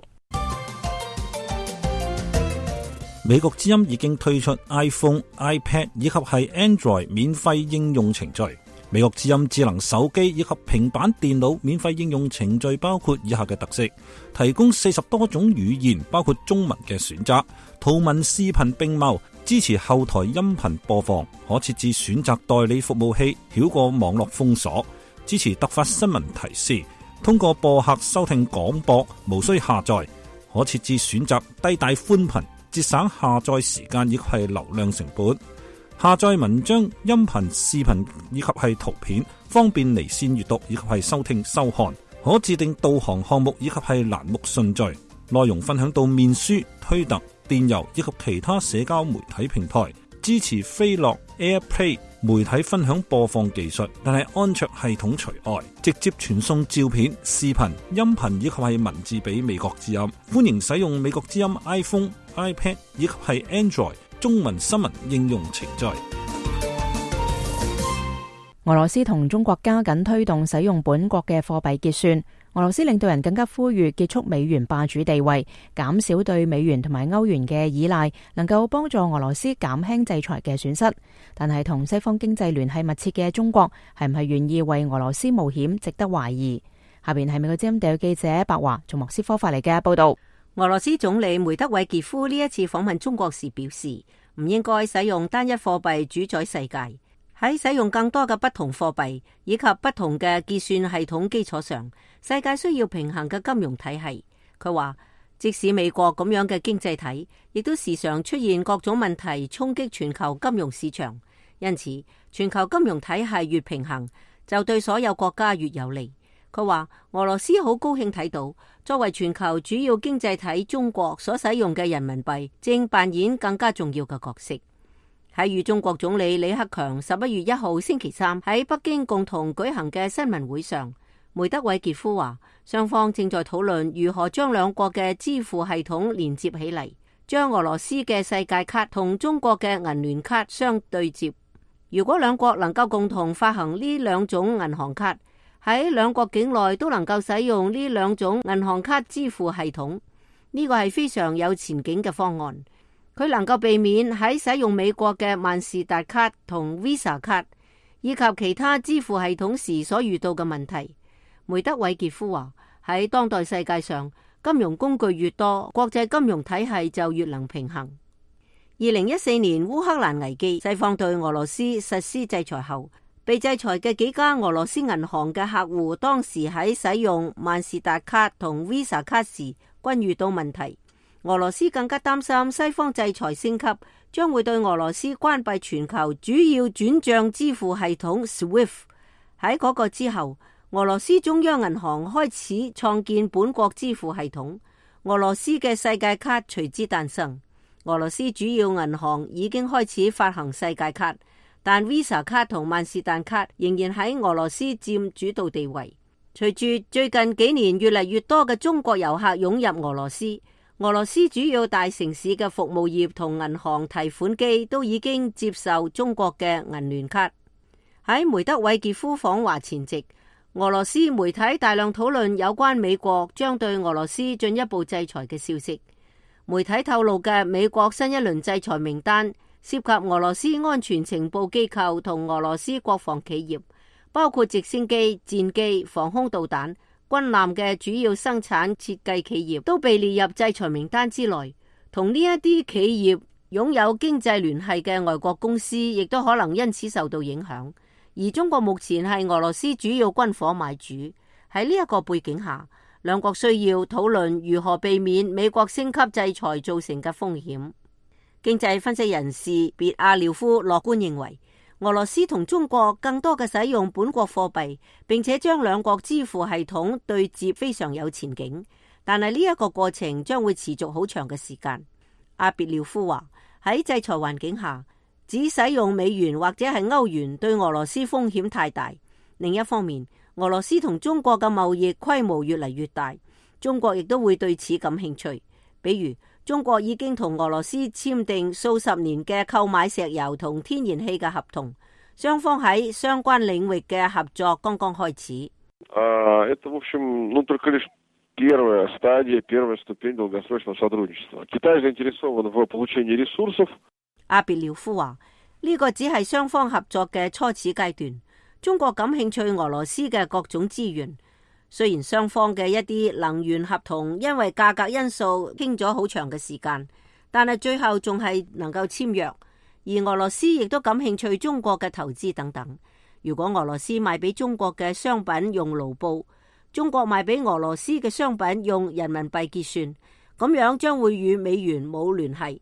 美國之音已經推出 iPhone、iPad 以及係 Android 免費應用程序。美國之音智能手機以及平板電腦免費應用程序包括以下嘅特色：提供四十多種語言，包括中文嘅選擇，圖文視頻並茂，支持後台音頻播放，可設置選擇代理服務器，繞過網絡封鎖，支持突發新聞提示，通過播客收聽廣播，無需下載，可設置選擇低帶寬頻， 節省下載時間以及係流量成本。下載文章、音頻、視頻以及係圖片，方便離線閱讀以及係收聽收看。可自定導航項目以及係欄目順序。內容分享到面書、推特、電郵以及其他社交媒體平台。支持飛樂 AirPlay 媒體分享播放技術，但係安卓系統除外。直接傳送照片、視頻、音頻以及係文字俾美國之音。歡迎使用美國之音 iPhone、iPad 以及係 Android 中文新聞應用程序。 俄羅斯同中國加緊推動使用本國嘅貨幣結算。俄羅斯領導人更加呼籲結束美元霸主地位，減少對美元同埋歐元嘅依賴，能夠幫助俄羅斯減輕制裁嘅損失。但係同西方經濟聯繫密切嘅中國，係唔係願意為俄羅斯冒險，值得懷疑。下邊係美國之音特約記者白華從莫斯科發嚟嘅報道。 俄羅斯總理梅德韋傑夫呢一次訪問中國時表示，唔應該使用單一貨幣主宰世界。喺使用更多嘅不同貨幣以及不同嘅結算系統基礎上，世界需要平衡嘅金融體系。佢話，即使美國咁樣嘅經濟體，亦都時常出現各種問題衝擊全球金融市場。因此，全球金融體系越平衡，就對所有國家越有利。佢話，俄羅斯好高興睇到，作為全球主要經濟體中國所使用嘅人民幣，正扮演更加重要嘅角色。喺與中國總理李克強十一月一號星期三喺北京共同舉行嘅新聞會上，梅德韋傑夫話，雙方正在討論如何將兩國嘅支付系統連接起嚟，將俄羅斯嘅世界卡同中國嘅銀聯卡相對接。如果兩國能夠共同發行呢兩種銀行卡，喺兩國境內都能夠使用呢兩種銀行卡支付系統，呢個係非常有前景嘅方案。佢能夠避免喺使用美國嘅萬事達卡同 Visa 卡以及其他支付系統時所遇到嘅問題。梅德韋傑夫話，喺當代世界上，金融工具越多，國際金融體系就越能平衡。二零一四年烏克蘭危機，西方對俄羅斯實施制裁後，被制裁嘅幾家俄羅斯銀行嘅客戶，當時喺使用萬事達卡同 Visa 卡時均遇到問題。俄羅斯更加擔心西方制裁升級，將會對俄羅斯關閉全球主要轉賬支付系統 SWIFT。喺嗰個之後，俄羅斯中央銀行開始創建本國支付系統，俄羅斯嘅世界卡隨之誕生。俄羅斯主要銀行已經開始發行世界卡，但 Visa 卡同萬事達卡仍然喺俄羅斯佔主導地位。隨住最近幾年越嚟越多嘅中國遊客湧入俄羅斯，俄羅斯主要大城市嘅服務業同銀行提款機都已經接受中國嘅銀聯卡。喺梅德韋傑夫訪華前夕，俄羅斯媒體大量討論有關美國將對俄羅斯進一步制裁嘅消息。媒體透露嘅美國新一輪制裁名單涉及俄羅斯安全情報機構同俄羅斯國防企業，包括直升機、戰機、防空導彈、軍艦嘅主要生產設計企業都被列入制裁名單之內。同呢一啲企業擁有經濟聯繫嘅外國公司，亦都可能因此受到影響。而中國目前係俄羅斯主要軍火買主。喺呢一個背景下，兩國需要討論如何避免美國升級制裁造成嘅風險。經濟分析人士別阿廖夫樂觀認為，俄羅斯同中國更多嘅使用本國貨幣，並且將兩國支付系統對接非常有前景。但係呢一個過程將會持續好長嘅時間。阿別廖夫話，喺制裁環境下，只使用美元或者係歐元對俄羅斯風險太大。另一方面，俄羅斯同中國嘅貿易規模越嚟越大，中國亦都會對此感興趣。比如，中國已經同俄羅斯簽訂數十年嘅購買石油同天然氣嘅合同，雙方喺相關領域嘅合作剛剛開始。阿別廖夫話：呢個只係雙方合作嘅初始階段。中國感興趣俄羅斯嘅各種資源，雖然雙方嘅一啲能源合同因為價格因素傾咗好長嘅時間，但係最後仲係能夠簽約。而俄羅斯亦都感興趣中國嘅投資等等。如果俄羅斯賣俾中國嘅商品用盧布，中國賣俾俄羅斯嘅商品用人民幣結算，咁樣將會與美元冇聯繫。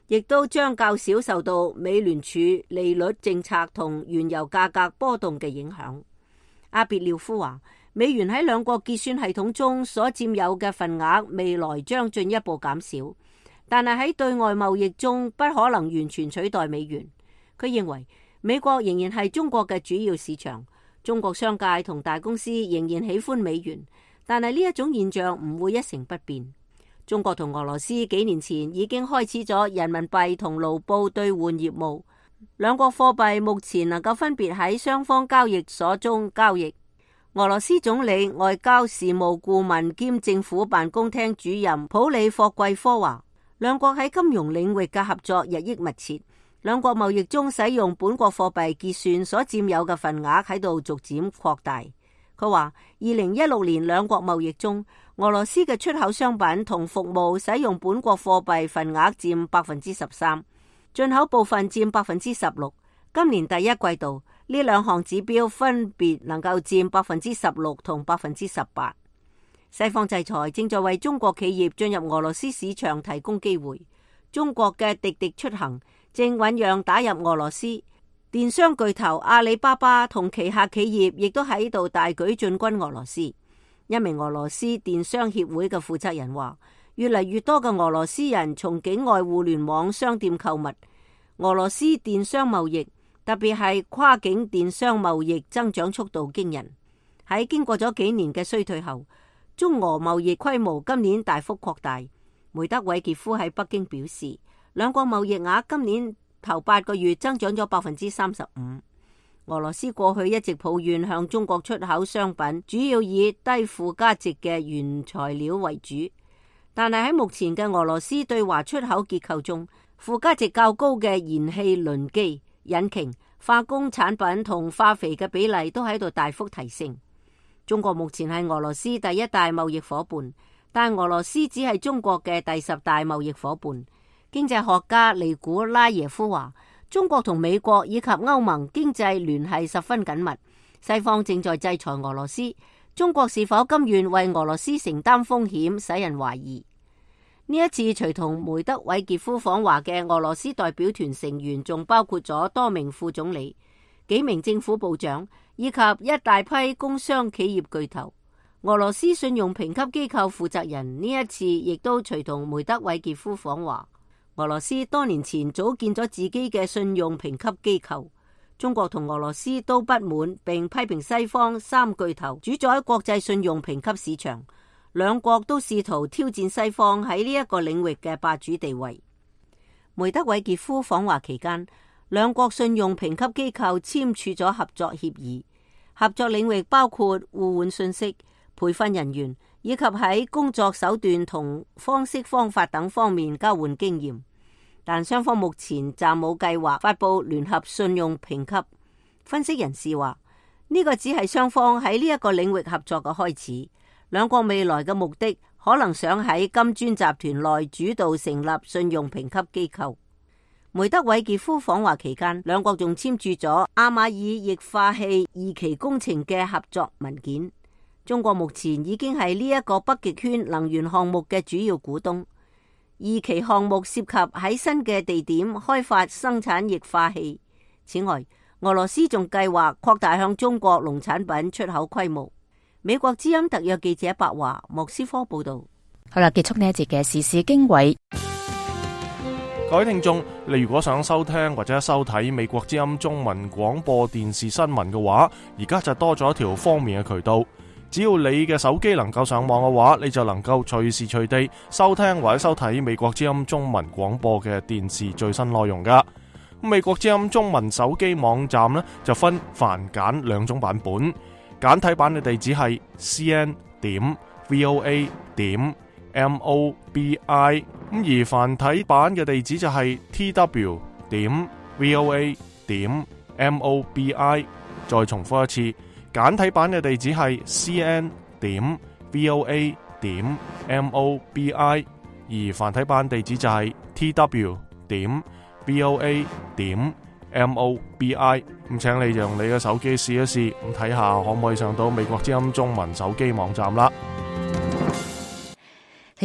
亦都將較少受到美聯儲利率政策同原油價格波動嘅影響。阿別廖夫話，美元喺兩國結算系統中所佔有嘅份額未來將進一步減少，但係喺對外貿易中不可能完全取代美元。佢認為美國仍然係中國嘅主要市場，中國商界同大公司仍然喜歡美元，但係呢一種現象唔會一成不變。中國同俄羅斯幾年前已經開始咗人民幣同盧布兌換業務，兩國貨幣目前能夠分別喺雙方交易所中交易。俄羅斯總理外交事務顧問兼政府辦公廳主任普里霍季科話，兩國喺金融領域嘅合作日益密切，兩國貿易中使用本國貨幣結算所佔有嘅份額喺度逐漸擴大。佢話，二零一六年兩國貿易中，俄羅斯嘅出口商品同服務使用本國貨幣份額佔百分之十三，進口部分佔百分之十六。今年第一季度，呢兩項指標分別能夠佔百分之十六同百分之十八。西方制裁正在為中國企業進入俄羅斯市場提供機會。中國嘅滴滴出行正醞釀打入俄羅斯，電商巨頭阿里巴巴同旗下企業亦都喺度大舉進軍俄羅斯。一名俄羅斯電商協會嘅負責人話，越嚟越多嘅俄羅斯人從境外互聯網商店購物，俄羅斯電商貿易，特別係跨境電商貿易增長速度驚人。喺經過咗幾年嘅衰退後，中俄貿易規模今年大幅擴大。梅德韋傑夫喺北京表示，兩國貿易額今年頭八個月增長咗百分之三十五。俄羅斯過去一直抱怨向中國出口商品主要以低附加值嘅原材料為主，但係喺目前嘅俄羅斯對華出口結構中，附加值較高嘅燃氣輪機、引擎、化工產品同化肥嘅比例都喺度大幅提升。中國目前係俄羅斯第一大貿易夥伴，但俄羅斯只係中國嘅第十大貿易夥伴。經濟學家尼古拉耶夫話，中國同美國以及歐盟經濟聯繫十分緊密，西方正在制裁俄羅斯，中國是否甘願為俄羅斯承擔風險，使人懷疑。呢一次隨同梅德韋傑夫訪華嘅俄羅斯代表團成員，仲包括咗多名副總理、幾名政府部長以及一大批工商企業巨頭。俄羅斯信用評級機構負責人呢一次亦都隨同梅德韋傑夫訪華。俄羅斯多年前組建咗自己嘅信用評級機構，中國同俄羅斯都不滿，並批評西方三巨頭主宰國際信用評級市場，兩國都試圖挑戰西方喺呢一個領域嘅霸主地位。梅德韋傑夫訪華期間，兩國信用評級機構簽署咗合作協議，合作領域包括互換信息、培訓人員，以及喺工作手段同方式方法等方面交換經驗，但雙方目前暫冇計劃發佈聯合信用評級。分析人士話，呢個只係雙方喺呢一個領域合作嘅開始，兩國未來嘅目的可能想喺金磚集團內主導成立信用評級機構。梅德韋傑夫訪華期間，兩國仲簽署咗阿馬爾液化氣二期工程嘅合作文件。中國目前已經係呢一個北極圈能源項目嘅主要股東。二期項目涉及喺新嘅地點開發生產液化氣。此外，俄羅斯仲計劃擴大向中國農產品出口規模。美國之音特約記者白華莫斯科報道。 好啦，結束呢一節嘅時事經緯。 各位聽眾，你如果想收聽或者收睇美國之音中文廣播電視新聞嘅話，而家就多咗一條方便嘅渠道。只要你嘅手機能夠上網嘅話，你就能夠隨時隨地收聽或者收睇美國之音中文廣播嘅電視最新內容噶。美國之音中文手機網站呢，就分繁簡兩種版本，簡體版嘅地址係 c n 點 v o a 點 m o b i， 咁而繁體版嘅地址就係 t w 點 v o a 點 m o b i。 再重複一次，簡體版嘅地址係 c n 點 v o a 點 m o b i， 而繁體版地址就係 t w 點 v o a 點 m o b i。 咁請你就用你嘅手機試一試，咁睇下可唔可以上到美國之音中文手機網站啦。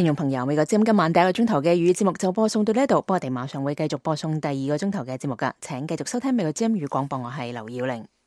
聽眾朋友，美國之音今晚第一個鐘頭嘅粵語節目就播送到呢度，不過我哋馬上會繼續播送第二個鐘頭嘅節目噶，請繼續收聽美國之音語廣播，我係劉耀玲。